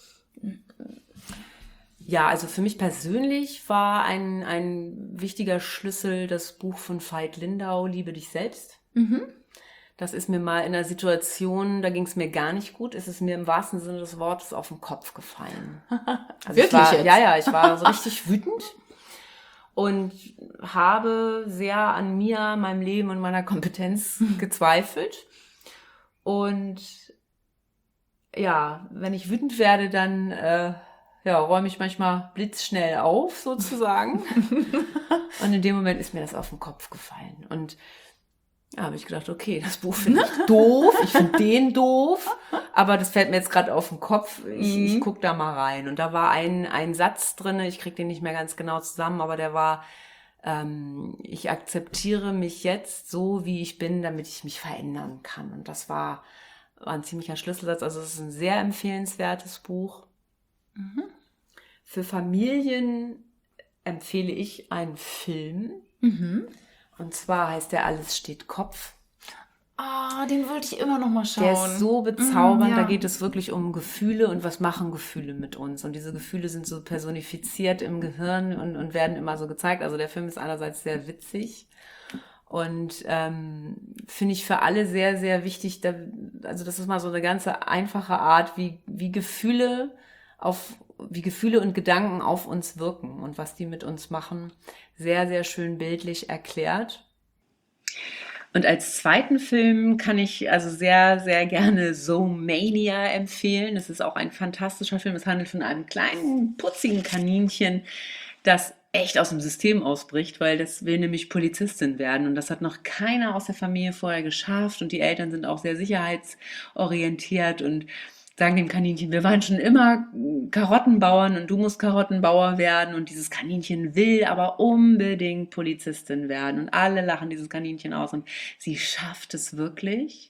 Ja, also für mich persönlich war ein, ein wichtiger Schlüssel das Buch von Veit Lindau, Liebe dich selbst. Mhm. Das ist mir mal in einer Situation, da ging es mir gar nicht gut, ist es mir im wahrsten Sinne des Wortes auf den Kopf gefallen. Also Wirklich ich war, jetzt? Ja, ja, ich war so richtig wütend und habe sehr an mir, meinem Leben und meiner Kompetenz gezweifelt. Und ja, wenn ich wütend werde, dann äh, ja, räume ich manchmal blitzschnell auf, sozusagen. Und in dem Moment ist mir das auf den Kopf gefallen. Und da habe ich gedacht, okay, das Buch finde ich doof, ich finde den doof, aber das fällt mir jetzt gerade auf den Kopf, ich, Mhm. ich gucke da mal rein. Und da war ein, ein Satz drin, ich kriege den nicht mehr ganz genau zusammen, aber der war, ähm, ich akzeptiere mich jetzt so, wie ich bin, damit ich mich verändern kann. Und das war, war ein ziemlicher Schlüsselsatz, also es ist ein sehr empfehlenswertes Buch. Mhm. Für Familien empfehle ich einen Film. Mhm. Und zwar heißt der Alles steht Kopf. Ah, den wollte ich immer noch mal schauen. Der ist so bezaubernd. Mm, ja. Da geht es wirklich um Gefühle und was machen Gefühle mit uns. Und diese Gefühle sind so personifiziert im Gehirn und, und werden immer so gezeigt. Also der Film ist einerseits sehr witzig und ähm, finde ich für alle sehr, sehr wichtig. Da, also das ist mal so eine ganz einfache Art, wie, wie Gefühle auf wie Gefühle und Gedanken auf uns wirken und was die mit uns machen, sehr, sehr schön bildlich erklärt. Und als zweiten Film kann ich also sehr, sehr gerne Zoomania empfehlen. Das ist auch ein fantastischer Film. Es handelt von einem kleinen, putzigen Kaninchen, das echt aus dem System ausbricht, weil das will nämlich Polizistin werden. Und das hat noch keiner aus der Familie vorher geschafft. Und die Eltern sind auch sehr sicherheitsorientiert und sagen dem Kaninchen, wir waren schon immer Karottenbauern und du musst Karottenbauer werden. Und dieses Kaninchen will aber unbedingt Polizistin werden. Und alle lachen dieses Kaninchen aus und sie schafft es wirklich.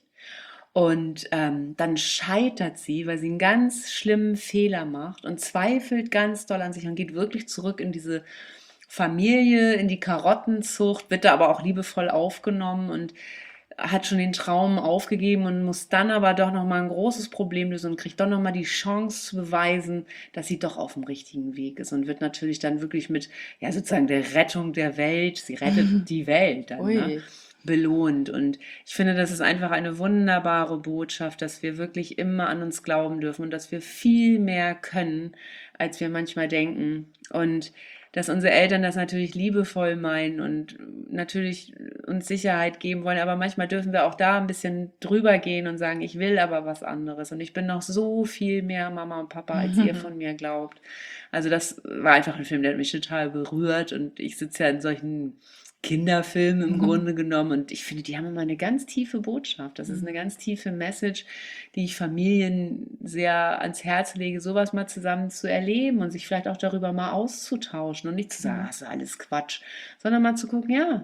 Und ähm, dann scheitert sie, weil sie einen ganz schlimmen Fehler macht und zweifelt ganz doll an sich und geht wirklich zurück in diese Familie, in die Karottenzucht, wird da aber auch liebevoll aufgenommen und hat schon den Traum aufgegeben und muss dann aber doch nochmal ein großes Problem lösen und kriegt doch nochmal die Chance zu beweisen, dass sie doch auf dem richtigen Weg ist und wird natürlich dann wirklich mit, ja, sozusagen der Rettung der Welt, sie rettet die Welt dann, ne, Ui. belohnt. Und ich finde, das ist einfach eine wunderbare Botschaft, dass wir wirklich immer an uns glauben dürfen und dass wir viel mehr können, als wir manchmal denken. Und dass unsere Eltern das natürlich liebevoll meinen und natürlich uns Sicherheit geben wollen, aber manchmal dürfen wir auch da ein bisschen drüber gehen und sagen, ich will aber was anderes und ich bin noch so viel mehr Mama und Papa, als ihr von mir glaubt. Also das war einfach ein Film, der hat mich total berührt und ich sitze ja in solchen Kinderfilmen im Grunde genommen und ich finde, die haben immer eine ganz tiefe Botschaft. Das ist eine ganz tiefe Message, die ich Familien sehr ans Herz lege, sowas mal zusammen zu erleben und sich vielleicht auch darüber mal auszutauschen und nicht zu sagen, das ist alles Quatsch, sondern mal zu gucken, ja,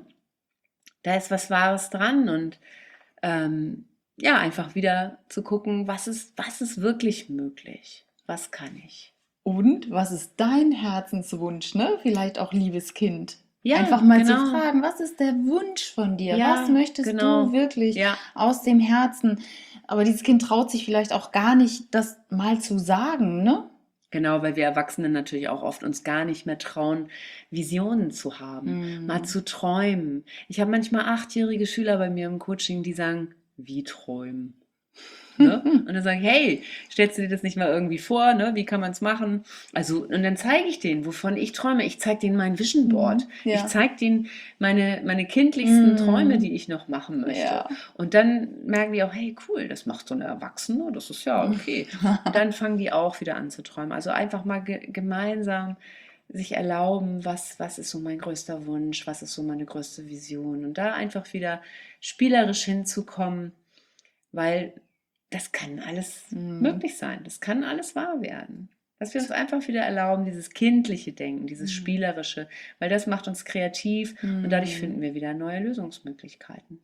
da ist was Wahres dran und ähm, ja, einfach wieder zu gucken, was ist, was ist wirklich möglich? Was kann ich? Und was ist dein Herzenswunsch, ne? Vielleicht auch liebes Kind. Ja, Einfach mal genau. zu fragen, was ist der Wunsch von dir? Ja, was möchtest genau. du wirklich Ja. aus dem Herzen? Aber dieses Kind traut sich vielleicht auch gar nicht, das mal zu sagen, ne? Genau, weil wir Erwachsenen natürlich auch oft uns gar nicht mehr trauen, Visionen zu haben, mal zu träumen. Ich habe manchmal achtjährige Schüler bei mir im Coaching, die sagen, wie träumen? Ne? Und dann sage ich, hey, stellst du dir das nicht mal irgendwie vor, ne? Wie kann man es machen? Also, und dann zeige ich denen, wovon ich träume. Ich zeige denen mein Vision Board. Mhm, ja. Ich zeige denen meine, meine kindlichsten Mhm. Träume, die ich noch machen möchte. Ja. Und dann merken die auch, hey, cool, das macht so eine Erwachsene, das ist ja okay. Und dann fangen die auch wieder an zu träumen. Also einfach mal ge gemeinsam sich erlauben, was, was ist so mein größter Wunsch, was ist so meine größte Vision. Und da einfach wieder spielerisch hinzukommen, weil das kann alles möglich sein. Das kann alles wahr werden. Dass wir uns einfach wieder erlauben, dieses kindliche Denken, dieses spielerische, weil das macht uns kreativ und dadurch finden wir wieder neue Lösungsmöglichkeiten.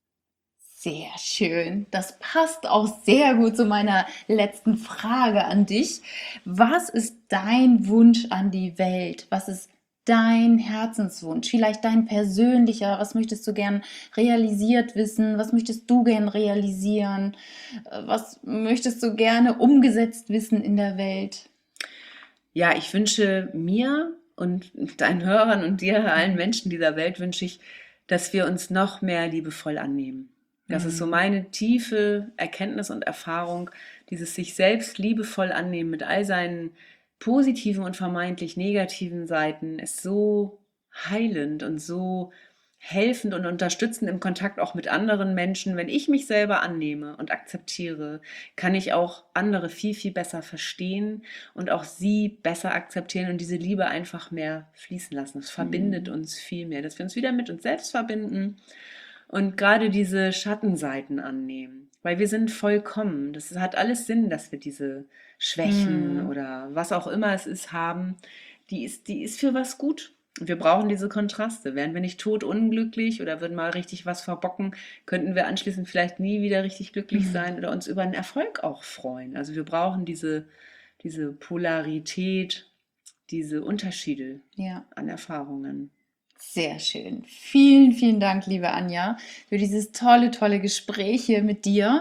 Sehr schön. Das passt auch sehr gut zu meiner letzten Frage an dich. Was ist dein Wunsch an die Welt? Was ist dein Herzenswunsch? Vielleicht dein persönlicher. Was möchtest du gern realisiert wissen? Was möchtest du gern realisieren? Was möchtest du gerne umgesetzt wissen in der Welt? Ja, ich wünsche mir und deinen Hörern und dir, allen Menschen dieser Welt, wünsche ich, dass wir uns noch mehr liebevoll annehmen. Das ist so meine tiefe Erkenntnis und Erfahrung, dieses sich selbst liebevoll annehmen mit all seinen positiven und vermeintlich negativen Seiten ist so heilend und so helfend und unterstützend im Kontakt auch mit anderen Menschen. Wenn ich mich selber annehme und akzeptiere, kann ich auch andere viel, viel besser verstehen und auch sie besser akzeptieren und diese Liebe einfach mehr fließen lassen. Das verbindet uns viel mehr, dass wir uns wieder mit uns selbst verbinden und gerade diese Schattenseiten annehmen, weil wir sind vollkommen. Das hat alles Sinn, dass wir diese Schwächen Mm. oder was auch immer es ist haben. Die ist, die ist für was gut. Und wir brauchen diese Kontraste. Wären wir nicht tot unglücklich oder würden mal richtig was verbocken, könnten wir anschließend vielleicht nie wieder richtig glücklich sein oder uns über einen Erfolg auch freuen. Also wir brauchen diese, diese Polarität, diese Unterschiede Ja. an Erfahrungen. Sehr schön. Vielen, vielen Dank, liebe Anja, für dieses tolle, tolle Gespräch hier mit dir.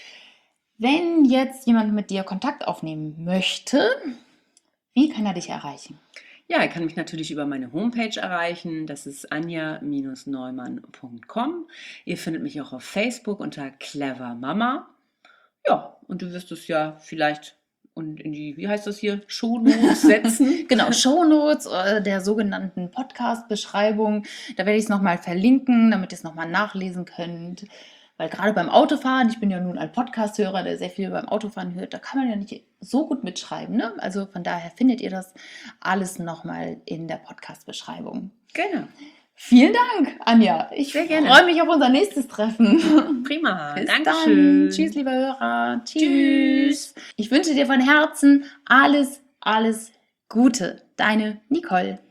Wenn jetzt jemand mit dir Kontakt aufnehmen möchte, wie kann er dich erreichen? Ja, er kann mich natürlich über meine Homepage erreichen. Das ist anja Bindestrich neumann Punkt com. Ihr findet mich auch auf Facebook unter Clever Mama. Ja, und du wirst es ja vielleicht und in die, wie heißt das hier, Shownotes setzen. Genau, Shownotes äh, der sogenannten Podcast-Beschreibung. Da werde ich es nochmal verlinken, damit ihr es nochmal nachlesen könnt. Weil gerade beim Autofahren, ich bin ja nun ein Podcast-Hörer, der sehr viel beim Autofahren hört, da kann man ja nicht so gut mitschreiben. Ne? Also von daher findet ihr das alles nochmal in der Podcast-Beschreibung. Genau. Vielen Dank, Anja. Ich Sehr gerne. freue mich auf unser nächstes Treffen. Prima. Bis Dankeschön. dann. Tschüss, lieber Hörer. Tschüss. Ich wünsche dir von Herzen alles, alles Gute. Deine Nicole.